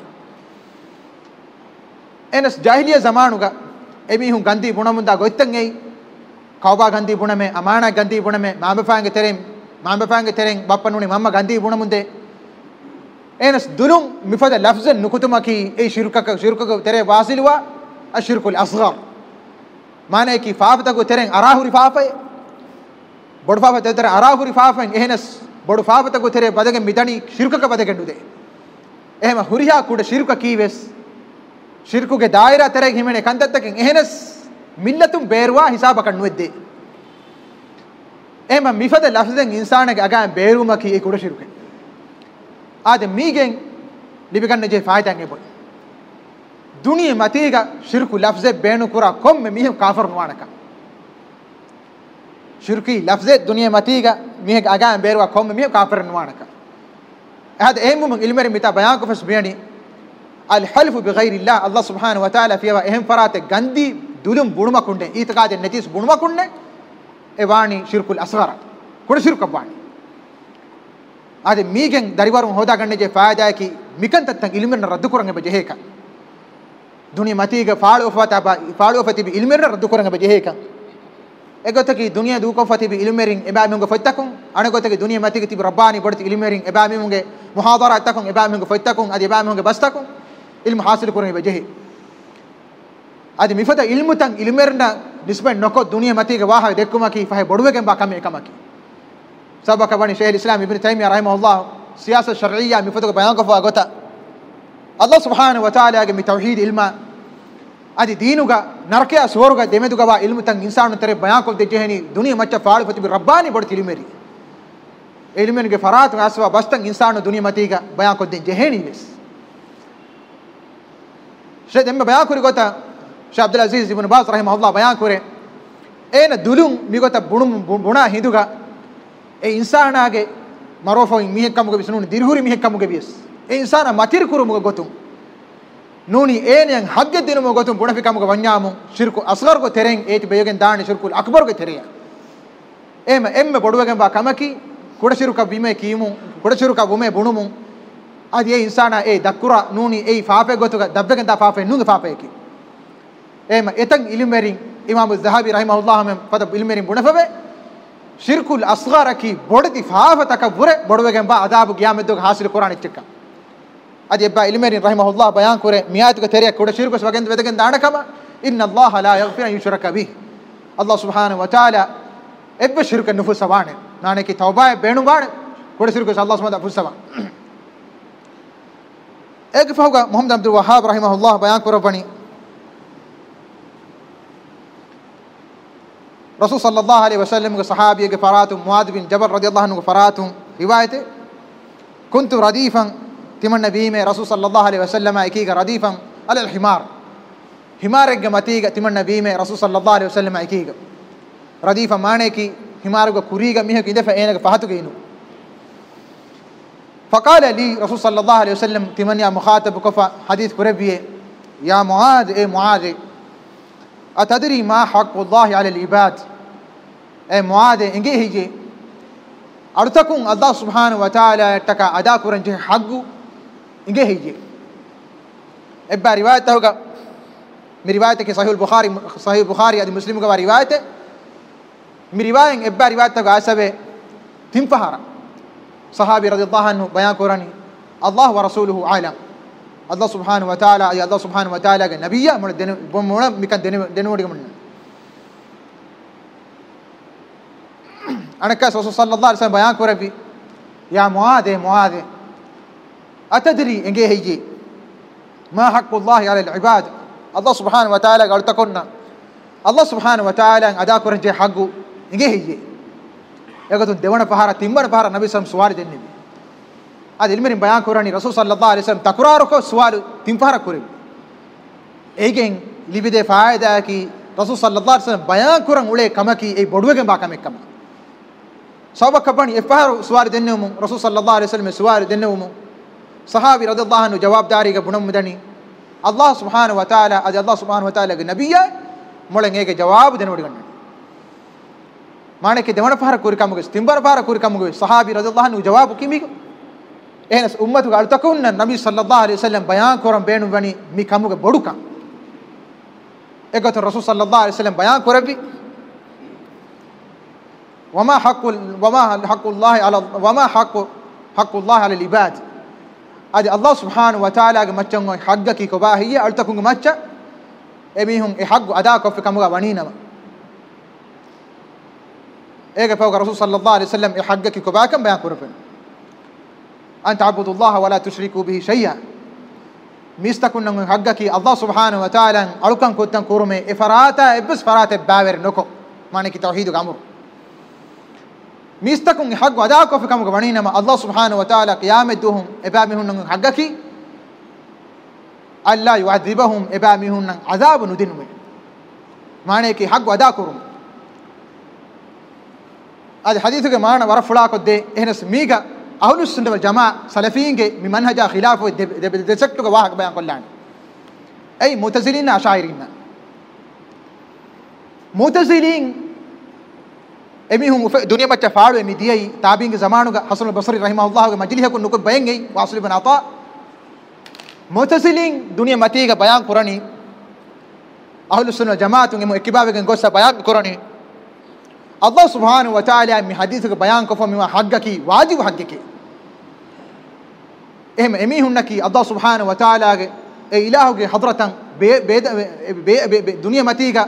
එනස් ජාහිලිය zamanuga එමිහුන් ගන්දී බුණමුන්දා ගොත්තන් එයි කවබා ගන්දී බුණමේ අමානා ගන්දී බුණමේ මාඹපාංගෙ තෙරෙන් බප්පනුනි මම්ම ගන්දී බුණමුන්දේ එනස් දුලුම් මිෆද ලෆ්සන් නුකුතුමකි ඒ ශිරුකක තෙරේ වාසිලුවා අශිරුකුල් අස්ගර් මානේ කි ෆාෆතක තෙරෙන් අරාහුරි ෆාෆේ බොඩ ෆාෆත තෙරේ අරාහුරි ෆාෆෙන් එහෙනස් බොඩ ෆාෆතක තෙරේ බදගෙන් මිදණි ශිරුකක බදගෙන්දුදේ එහෙම හුරියා කුඩ ශිරුක කීවෙස් ಶಿರ್ಕುಗೆ ದಾಯಿರಾ ತೆರೆಗೆ ಹಿಮೆನೆ ಕಂದತ್ತಕ್ಕೆ ಎಹನಸ್ ಮಿಲ್ಲತುಂ ಬೇರುವಾ ಹಿಸಾಬ ಕಣ್ಣುವೆದ್ದೆ ಎಮ ಮಿಫದ ಲಫ್ಜೆನ್ ಇನ್ಸಾನಗೆ ಅಗ ಬೇರುಮಕಿ ಏ ಕುಡ ಶಿರ್ಕೆ ಆದೆ ಮೀಗೆನ್ ಲಿಬಿಕನ್ನೆ ಜೆ ಫಾಯಿದಾಂಗೆ ಬೊ ದುನಿಯ ಮತೀಗ ಶಿರ್ಕು ಲಫ್ಜೆ ಬೇಣು ಕುರ ಕೊಮ್ಮೆ ಮಿಹ ಕಾಫರ್ ನುವಾನಕ ಶಿರ್ಕಿ ಲಫ್ಜೆ ದುನಿಯ ಮತೀಗ ಮಿಹ ಅಗ ಬೇರುವಾ ಕೊಮ್ಮೆ ಮಿಹ ಕಾಫರ್ ನುವಾನಕ ಆದೆ ಏಮು ಇಲ್ಮೆರಿ ಮಿತಾ ಬಯಾನ್ ಕೊಫಸ್ ಬೇಣಿ الحلف بغير الله الله سبحانه وتعالى فيها اهم فرات غندي دولم بونما كونde اعتقاد النتيس بونما كونde ايواني شرك الاصغر كود شرك باني ادي ميگن دරිවරුන් හොදා ගන්න ජේ ෆායදා කි මිකන් තත්තන් ඉල්මෙන් රද්ද කරන් බෙහෙක දුනිය මතීග ෆාලෝ ෆතා ෆාලෝ ෆති බි ඉල්මෙන් රද්ද කරන් බෙහෙක egotaki duniya duko fatibi ilmerin eba mungo fottakun anegotaki duniya matiki tibi rabbani bodti ilmerin eba munge muhadara takun eba mungo fottakun adi eba munge bastakun ilmu hasil kurani bejehi adi mifata ilmu tan ilmerna nisban noko duniya matiki waha dekkumaki fahe boduwegen ba kame ekamaki sabaka bani shaykh islam ibn taymiyyah rahimahullah siyasa shar'iyya mifata bayan ko fa gota Allah subhanahu wa ta'ala ge mi tauhid ilma adi deenuga narkya suwaruga demeduga wa ilmu tan insanu tere bayan ko de jehni duniya macha faal fati rabbani bod tilimeri ilmen ge farat aswa bastan insanu duniya matiga bayan ko de jehni ves shay demme bayan kuri gota Shaykh Abdul Aziz ibn Baz rahimahullah bayan kore ena dulum mi gota buna hinduga e insana ge marofo mihekam ge bisnuni dirhuri mihekam ge bis e insana matir kuru muga gotum nuni enen hagge dinumo gotum bunafikam go wanyamu shirku asghar go tereng eti beyogen daani shirku akbar go tereya emme boduwegen ba kamaki kuda shirku bime kiimu kuda shirku bume bunumu adi e insana e dakura nuni e faafe gotuga dabbegen da faafe nunge faafe ki etan ilmerin imam az-zahabi rahimahullah mem pada ilmerin bunafabe shirku asghar ki bodti faafa takabure boduwegen ba adabu qiyamah dog hasil quran ichka adi ebba ilmerin rahimahullah bayan kore miyatuga teriya kuda shirku swagend wedegen daanakama inna allaha la yaghfiru an yushraka bih Allah subhanahu wa ta'ala ebbe shirku nufus sawane nane ki tawba beenu baane kuda shirku Allah subhanahu wa ta'ala ek fawga Muhammad Abdul Wahhab rahimahullah bayan kore bani Rasul sallallahu alaihi wasallam ke sahabi ke faratum Muad bin Jabal radhiyallahu anhu ke faratum riwayat kuntu radifan timan nabi me Rasul sallallahu alaihi wasallam ikiga radifan ala al-himar himar ge matiga timan nabi me Rasul sallallahu alaihi wasallam ikiga radifan mane ki himar go kuriga mihe ki defa enega fahatu ge inu faqala li Rasul sallallahu alaihi wasallam timan ya mukhatab kofa hadith kurabiye ya Muad e Muad atadri ma haqqullahi ala al-ibad e Muad inge hije artakun Allah subhanahu wa ta'ala taka ada kuranje haggu inge hije ebba riwayat hoga mi riwayat ke sahih bukhari adi muslim ka riwayat mi riwayen ebba riwayat hoga asabe timpahara sahabi radhiyallahu anhu bayan korani Allah wa rasuluhu alam Allah subhanahu wa ta'ala ya Allah subhanahu wa ta'ala ge nabiyya mona mikan denodi mun anaka Rasul sallallahu alaihi wasallam bayan korabi ya Muad atadri inge hije ma haqqullahi ala al-ibad Allah subhanahu wa ta'ala galtakonna Allah subhanahu wa ta'ala ada koranje haggu inge hije egatun devana pahara timbana pahara nabi sallam suwari denni ad ilmerin bayan korani Rasul sallallahu alaihi wasallam takraro ko suwalu timpahara kore egen libide faayda ki Rasul sallallahu alaihi wasallam bayan koran ule kamaki ei boduwegen ba kamekama sabaka bani efahar suwari dennemu Rasul sallallahu alaihi wasallam suwari dennemu sahabi radhiyallahu anhu jawab dari ga bunam mudani Allah subhanahu wa ta'ala ad Allah subhanahu wa ta'ala ge nabiyya molen ege jawab denodi ganna maneke devana pahara kore kamuge timbara pahara kore kamuge sahabi radhiyallahu anhu jawab kimi enas ummatu ga altakunna nabi sallallahu alaihi wasallam bayan koram beenu bani mi kamuge boduka egoto Rasul sallallahu alaihi wasallam bayan korabi wama haqqullahi ala al-ibad adi Allah subhanahu wa ta'ala ge maccango hagga ki ko ba hiya altakunga macca emihun e haggu ada ko fi kamuga waninama ege fawga Rasul sallallahu alaihi wasallam e hagga ki ko ba kam bayan koraben أن تعبدوا الله ولا تشركوا به شيئا ميستكون نعم حقك الله سبحانه وتعالى ألوكان كتن كورمه إفراتا إبس فراتا باور نكو معنى كي توحيد كامور ميستكون حق وداك في كم قبانين ما الله سبحانه وتعالى قيامة دوهم إبامهن نعم حقك الله يعذبهم إبامهن نعم عذاب ندينه معنى كي حق وداك كورم هذا حديث كمان ورفلا كده إهنس ميجا أهل السنة والجماعة سلفيين کے منهج خلاف دسکتو کا واحد بیان کلان أي معتزلين أشاعرين معتزلين أميهم دنيا بچا فاڑو أمي دياي تابعين کے زمانو کا حسن البصري رحمه الله کا مجلس کو نقل بیان گئی واصل بن عطاء معتزلين دنيا متي کا بیان قرآنی أهل السنة والجماعة تنگے اتباع کے گوسا بیان قرآنی Allah subhanahu wa ta'ala mi hadith ke bayan ko mi hagga ki wajib hagge ke ehm emi hunna ki Allah subhanahu wa ta'ala ge e ilahu ge hadratan be duniya matiga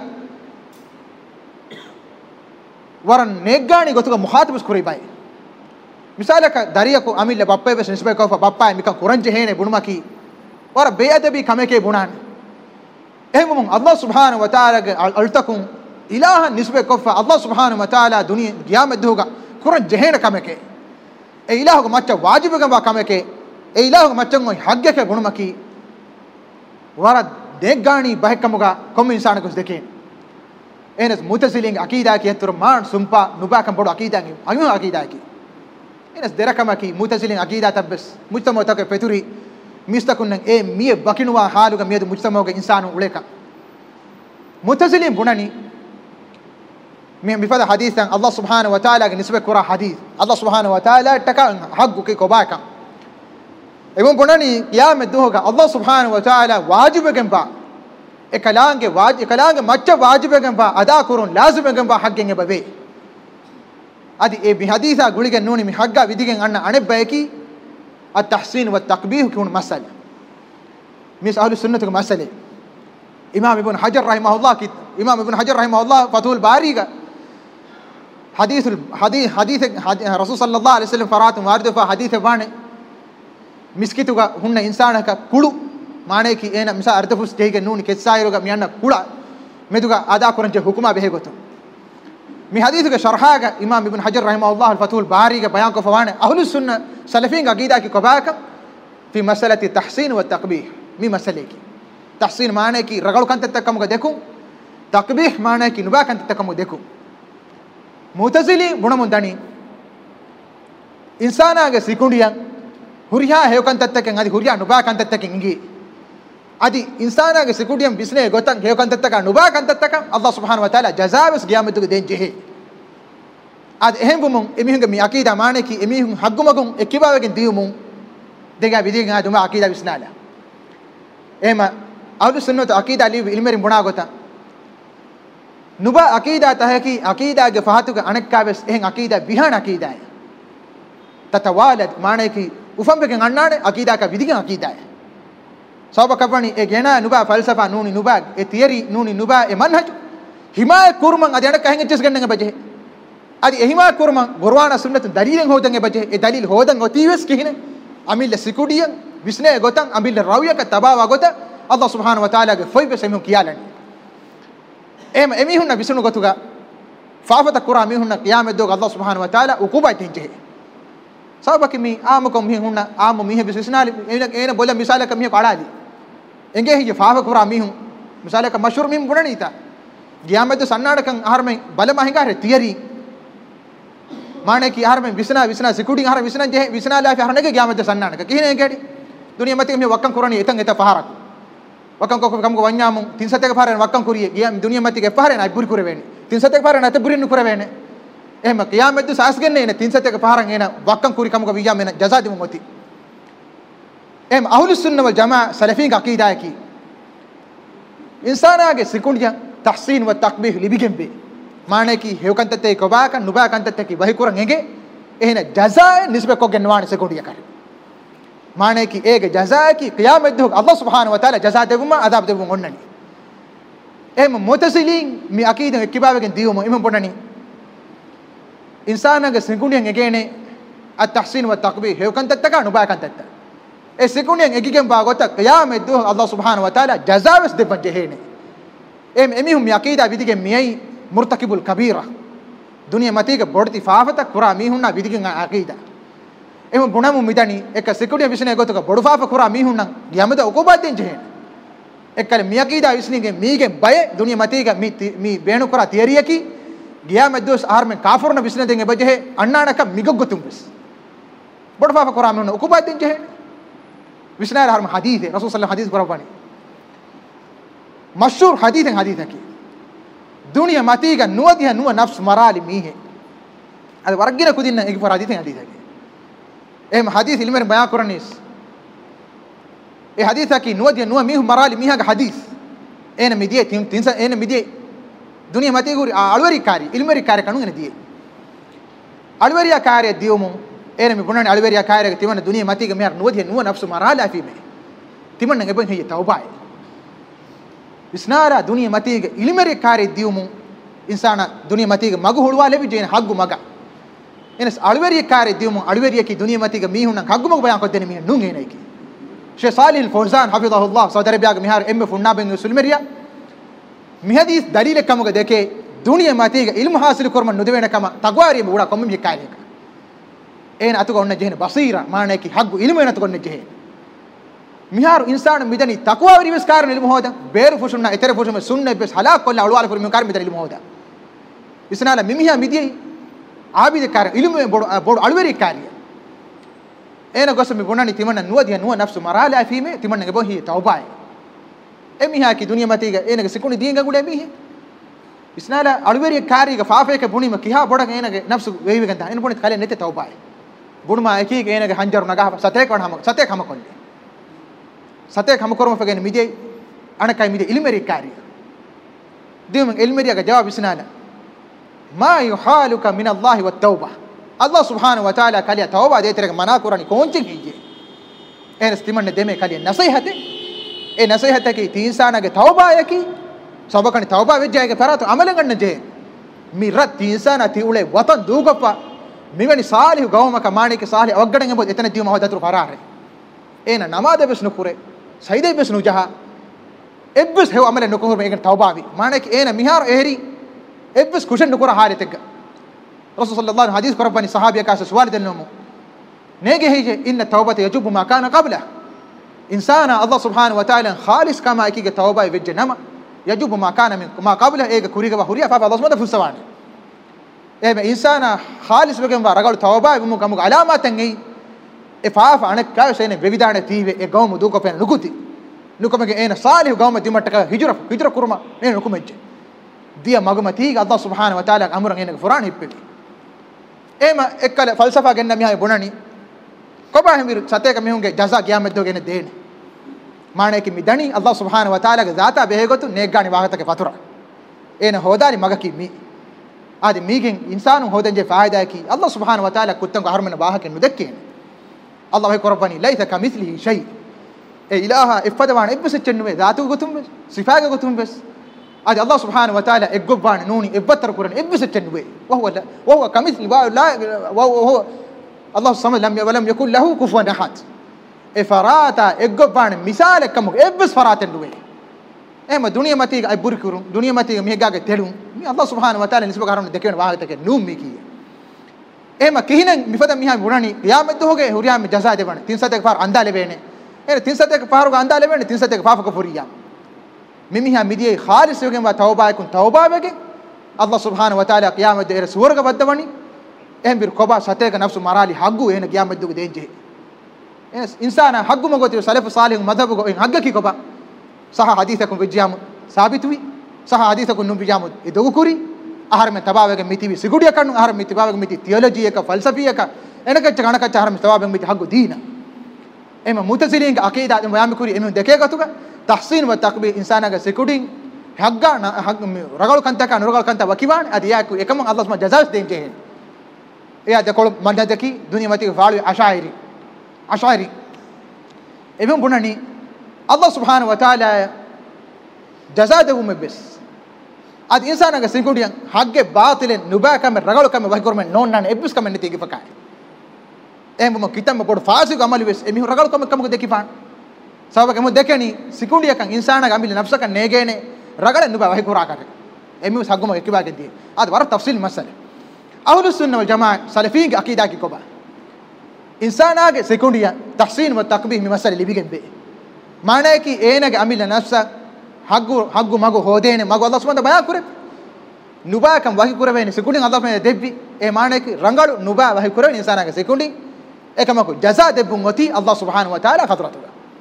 waran neggani gotuga muhatibus kurai bai misalaka dariyako amille bappay bes nisbe ko fa bappay mika kuranje hene bunumaki wara beadabi kameke bunan ehmum Allah subhanahu wa ta'ala ge altakum ilaha nisbe ko fa Allah subhanahu wa ta'ala duniya qiyamah duga kuranje hene kameke e ilahu macca wajib gamba kameke e ilahu macca ngoi hagge ke bunumaki wara neggani bahekamuga kom insana ko deke enes mutasilin aqida ki hetur man sumpa nubakam bodu aqida ngi ayu aqida ki enes derakama ki mutasilin aqida tabbes mujtama ta ke peturi mistakun e miye bakinuwa haluga miyedu mujtama ge insanu uleka mutasilin bunani mi bifada hadithan Allah subhanahu wa ta'ala ge nisbe kura hadith Allah subhanahu wa ta'ala taka haggu ke kobaka ebon bunani qiyamah duhoga Allah subhanahu wa ta'ala wajib gemba ekalaange macca wajibegen ba ada kurun lazimegen ba haggen ebabe adi e bi haditha guligen nuni mi hagga vidigen anna anebbayki at tahsin wa taqbih kun masal mis ahlus sunnah ke masale imam ibn hajar rahimahullah fathul bari ga hadith rasul sallallahu alaihi wasallam farat wardu fa hadith bane miskituga hunna insana ka kulu maane ki ena misa ardafus jehige nuni ketsairoga miyanna kula meduga ada koranje hukuma behe gotu mi hadithu ge sharhaga imam ibn hajar rahimahullah al fathul bari ge bayan ko fawane ahlus sunna salafin ga aqida ki kobaka fi masalati tahsin wa taqbih mi masale ki tahsin maane ki ragalu kan tatakam ga deku taqbih maane ki nuba kan tatakam deku mu'tazili bunamun dani insana ge sikundiyan huriya he kan tataken adi huriya nuba kan tataken ingi adi insana ge sikudiyam bisne gotan he kan tattaka nuba kan tattaka Allah subhanahu wa ta'ala jazabus qiyamatu ge den jehe ad ehem bumun emihunge mi aqida maane ki emihun haggumagun ekibawegen diumun dega vidigen aduma aqida bisnala ema ahlus sunnah aqida li ilmerin buna gota nuba aqida tahaki aqida ge fahatuge anekka bes ehen aqida bihan aqida tatawalad maane ki ufambegen annane aqida ka vidigen aqida sawaba kapani e gena nuba falsafa nuni nuba e theory nuni nuba e manhaj himaya kurman adi anak kahen eches gannenge baje adi ehima kurman qur'ana sunnat dalilen hodange baje e dalil hodan otiwes kihine amille sikudiyan bisne gotan amille rawiya ka tabawa gota Allah subhanahu wa ta'ala ge foibe semon kiyalani emihunna bisunu gotuga faafata qur'an mihunna qiyamah dog Allah subhanahu wa ta'ala ukuba tinje sawaba kimi amakom mihunna amu mihe bisnali ena bola misala kam mihe qadali enge hiye faafa qur'an mihun misala ka mashhur mihun gunanita qiyamah do sannadakan aharmen balama hingare theory maane ki aharmen bisna sikudi ahar bisna je bisna la fi aharnege qiyamah do sannadaka kihine engedi duniya mate me wakkan qur'ani etan eta faharak wakkan ko kam go wanyamu 37 faharan wakkan kuriye qiyam duniya mate ge faharan ay buri kureveni 37 faharan ate buri nu kureveni ehma qiyamah do saas genne ene 37 faharan ena wakkan kuri kam go wiya mena jaza dimu moti ehma ahlus sunnah wal jamaa salafin ka aqida ki insana ge sikundiya tahsin wa taqbih libigembe maane ki hewkantate ko ba kan nuba kantate ki wahi kuran enge ehna jaza nisbe ko genwane sikundiya kar maane ki ege jaza ki qiyamah do Allah subhanahu wa ta'ala jaza devuma adab devum onnani ehma mutasilin mi aqida ekibawegen diumo imam bonani insana ge sikundiya egene at tahsin wa taqbih hewkantate ka nuba kantate e sikundiya egigen ba gota qiyamah do Allah subhanahu wa ta'ala jazawes devan jehene emihum mi aqida vidigen miyai murtakibul kabira duniya matiga bodti faafata qura mihunna vidigen aqida em bunamu midani ek sikundiya visne gotuka bodu faafa qura mihunna yamada ukubaden jehene ekkale mi aqida visnige migen baye duniya matiga mi beenu qura theoriyaki giyamad dos armen kafirna visne den ebaje annanaka migoggotum bis bodu faafa qura mihunna ukubaden jehene visna har hadith rasul sallallahu hadith qurabani mashhur hadith ki duniya matiga nuwadiha nuwa nafs marali mihe ad waragina kudinna ege for hadith ki em hadith ilmer bayan kuranis e hadith ki nuwadiha nuwa mihu marali miha ga hadith ena midie tinsa ena midie duniya mati guri alwari kari ilmeri kari kanu ngene diye alwariya kari diumu ene mi bunani alwariya kari ga timana duniya mati ga mer nuwadi nuwa nafsu marala fi me timana ngeben hiya tawba isnara duniya mati ga ilmeri kari diumu insana duniya mati ga magu hulwa lebi jena haggu maga enes alwariya kari diumu alwariya ki duniya mati ga mihun haggu magu bayan ko deni mi nun ngene ki Sheikh Salih Al-Fawzan hafidhahullah Saudi Arabia ga mihar emme funna ben sulmeriya mi hadis dalil kamuga deke duniya matiga ilmu hasil korma nudewena kama tagwari mi uda kommi hikayeka en atuga onna jehne basira maane ki haggu ilmu en atuga onna jehe miharu insan midani takwa wari bes karan ilmu hoda beru fusunna etere fusunna sunna bes halak kolla alwala fur mi kar midani ilmu hoda isnala mimiha midiyai abide kar ilmu bodu alweri kariya ena gosmi bonani timanna nuwadiya nuwa nafsu marala afime timanna gebo hi tawba emiha ki duniya matiga enage sikuni dinga gude mihe isnala alweri kariga faafeke bunima kiha bodaga enage nafsu weiwe ganda en bonit kale nete tawba bunma ekige enage hanjaru naga sate kon ham sate khama kolle sate khama korma fegen mide anakai mide ilmeri kari dim ilmeri ga jawab isnala ma yuhaluka min Allah wat tawba Allah subhanahu wa ta'ala kaliya tawba de tere mana kurani konche kije en stimanne deme kaliya nasihate e nasihata ki tinsana ge tawba yaki sabakani tawba vejjayge paratu amalan ganna je mi rat tinsana ti ule watan dugappa mivani salih gawmaka maani ke salih awaggaden ebo etana diuma hodatru farare ena namade besnu kure saide besnu jaha ebbes hew amalan nukur megen tawba vi maane ke ena mihar ehri ebbes kushen nukura haritega rasul sallallahu alaihi hadith korabani sahabiya ka suwal dennomo nege heje inna tawbata yajubu ma kana qabla insana Allah subhanahu wa ta'ala khalis kama akige tawba vejnama yajubu ma kana min ma qabla ega kuriga huriya fa Allah subhanahu fusawani ebe insana khalis wegen wa ragalu tawba mu kamu alamatan ei ifafa anak ka sene bevidane tiwe e gawmu duko pen nukuti nukomege ena salih gawma dimattaka hijra kurma ne nukumejje dia magumati Allah subhanahu wa ta'ala amuran ene furan hippe ema ekkale falsafa genna miha bonani koba hemir sateka mihunge jaza qiyamah dogene deene maane ki midani Allah subhanahu wa ta'ala ge zata behegotu neggani wagatake fatura ena hodani magaki mi adi migen insanu hodanje faida ki Allah subhanahu wa ta'ala kuttango harmana wahake nudekke Allah he korabani laysa kamithlihi shay e ilaha ifadawana ibse chennume zatu gotum sifaga gotum bes adi Allah subhanahu wa ta'ala eggobban nuni ebbatar kuran ibse chennume wa huwa kamithli wa huwa Allah samad lam yakul lahu kufuwan ahad e farata eggobban misale kam ebbes faraten duwe ema duniya mati ay burkurun duniya mati mehgaga telun mi Allah subhanahu wa ta'ala nisba garan dekena wahata ke num mi kiya ema kihinan mifada miha burani qiyamat hoge huriya me jaza deban 300 par andale bene ene 300 par ga andale bene 300 pafa ko furiya mimiha midiyai khalis yogen wa tawba kun tawba wege Allah subhanahu wa ta'ala qiyamat de surga baddawani ehbir koba sateka nafsu marali haggu ene qiyamat duge denje enes insana haggu magoti salaf salih madhab go en hagga ki koba saha hadithakum bijam sabitwi saha hadithakum num bijam edogu kuri ahar me tabawege mitiwi sigudiya kanu ahar me tabawege miti theology eka falsafi eka enaka chana ahar me tabawege miti haggu dina ema mutazilin ga aqida de mayam kuri emu deke gatuga tahsin wa taqbih insana ga sikudin hagga na ragal kanta ka nuragal kanta wakiwan adiya ku ekam Allah subhanahu jazas denje ya dekol mandadaki dunia mati faalu ashairi eben bunani Allah subhanahu wa ta'ala jazadahu mebes ad insana ga sikudiyan hagge baatilen nubaka me ragalu kam wahi kormen non nan ebus kam ne tegi pakai embo kitam bod faasi amal wes emi ragalu kam ko dekifan sabaka mo dekeni sikudiya kan insana ga amil nafsaka negene ragale nuba wahi koraka emi saguma ekibage di ad war tafsil masala ahlus sunnah wal jamaa salafin ga aqida ki koba insana ga sikudiya tahsin wa taqbih mi masala libigen be maane ki enage amil nafsa haggu mago hodene mago Allah subhanahu wa ta'ala baya kure nuba kam wahi kurevene sekundin Allah me debbi e maane ki rangalu nuba wahi kurevene insana ga sekundin ekamako jaza debbun oti Allah subhanahu wa ta'ala khadratu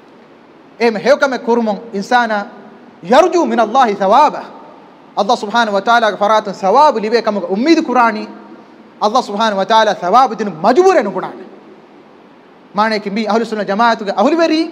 e me hewkame kurmon insana yarju min Allah thawaba Allah subhanahu wa ta'ala ga faratan thawab libe kam ummid qurani Allah subhanahu wa ta'ala thawab din majbur en gunane maane ki mi ahlus sunnah jamaatu ga ahulberi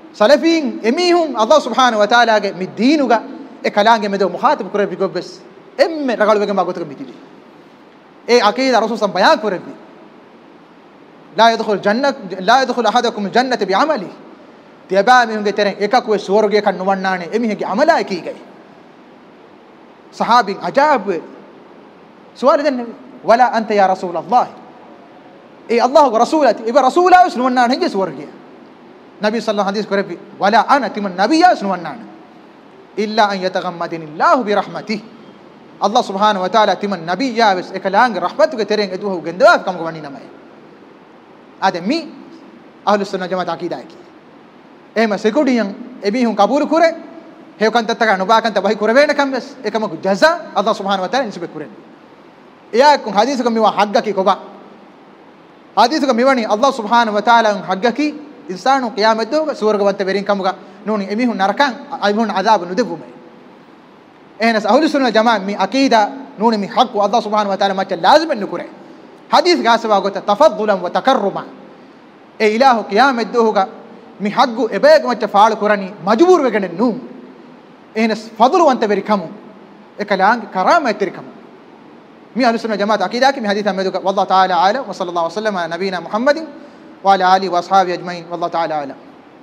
salafin emihum Allah subhanahu wa ta'ala ge midinuga e kalange medo muhatib kure bigobes emme ragalu wege ma gotuga mitidi e aqida rasul sam bayan kurebi la yadkhul ahadakum jannata bi amali tiaba mi hunge teren ekaku e swarge kan nuwannane emi hege amala ekige sahabin ajab suwal den wala anta ya rasul allah e allah wa rasulati iba rasula usnuwannane hege swarge nabi sallallahu alaihi wasallam hadis kurebi wala ana timan nabiyya usnuwannane illa an yataghammadani allah bi rahmatihi Allah subhanahu wa ta'ala timan nabiyya wes ekalang rahmatuge tereng eduhu gendaaf kam gowani namay ade mi ahlus sunnah jamaat aqida ki ehma sekudiyan ebi hun kabul kure he kan tattaga nuba kan tabai kure vena kam bes ekama jaza Allah subhanahu wa ta'ala nisbe kuren ya kun hadith kam miwa hagga ki koba hadith kam miwani Allah subhanahu wa ta'ala hagga ki insanu qiyamat do surgawante verin kamuga noni ebi hun narakan ay hun azab nudevume ehnas ahlus sunnah jamaa mi aqida nuni mi haqq Allah subhanahu wa ta'ala ma lazim an nukure hadith gaswa gota tafaddulan wa takarruma e ilahu qiyamat dohuga mi haqq ebeg ma faal kurani majbur wegene nu ehnas fadlu wanta berikamu ekalang karama etirikamu mi ahlus sunnah jamaa aqida ki mi hadith ameduga wallahu ta'ala ala wa sallallahu wa sallam ala nabina muhammadin wa ala alihi wa ashabihi ajma'in wallahu ta'ala ala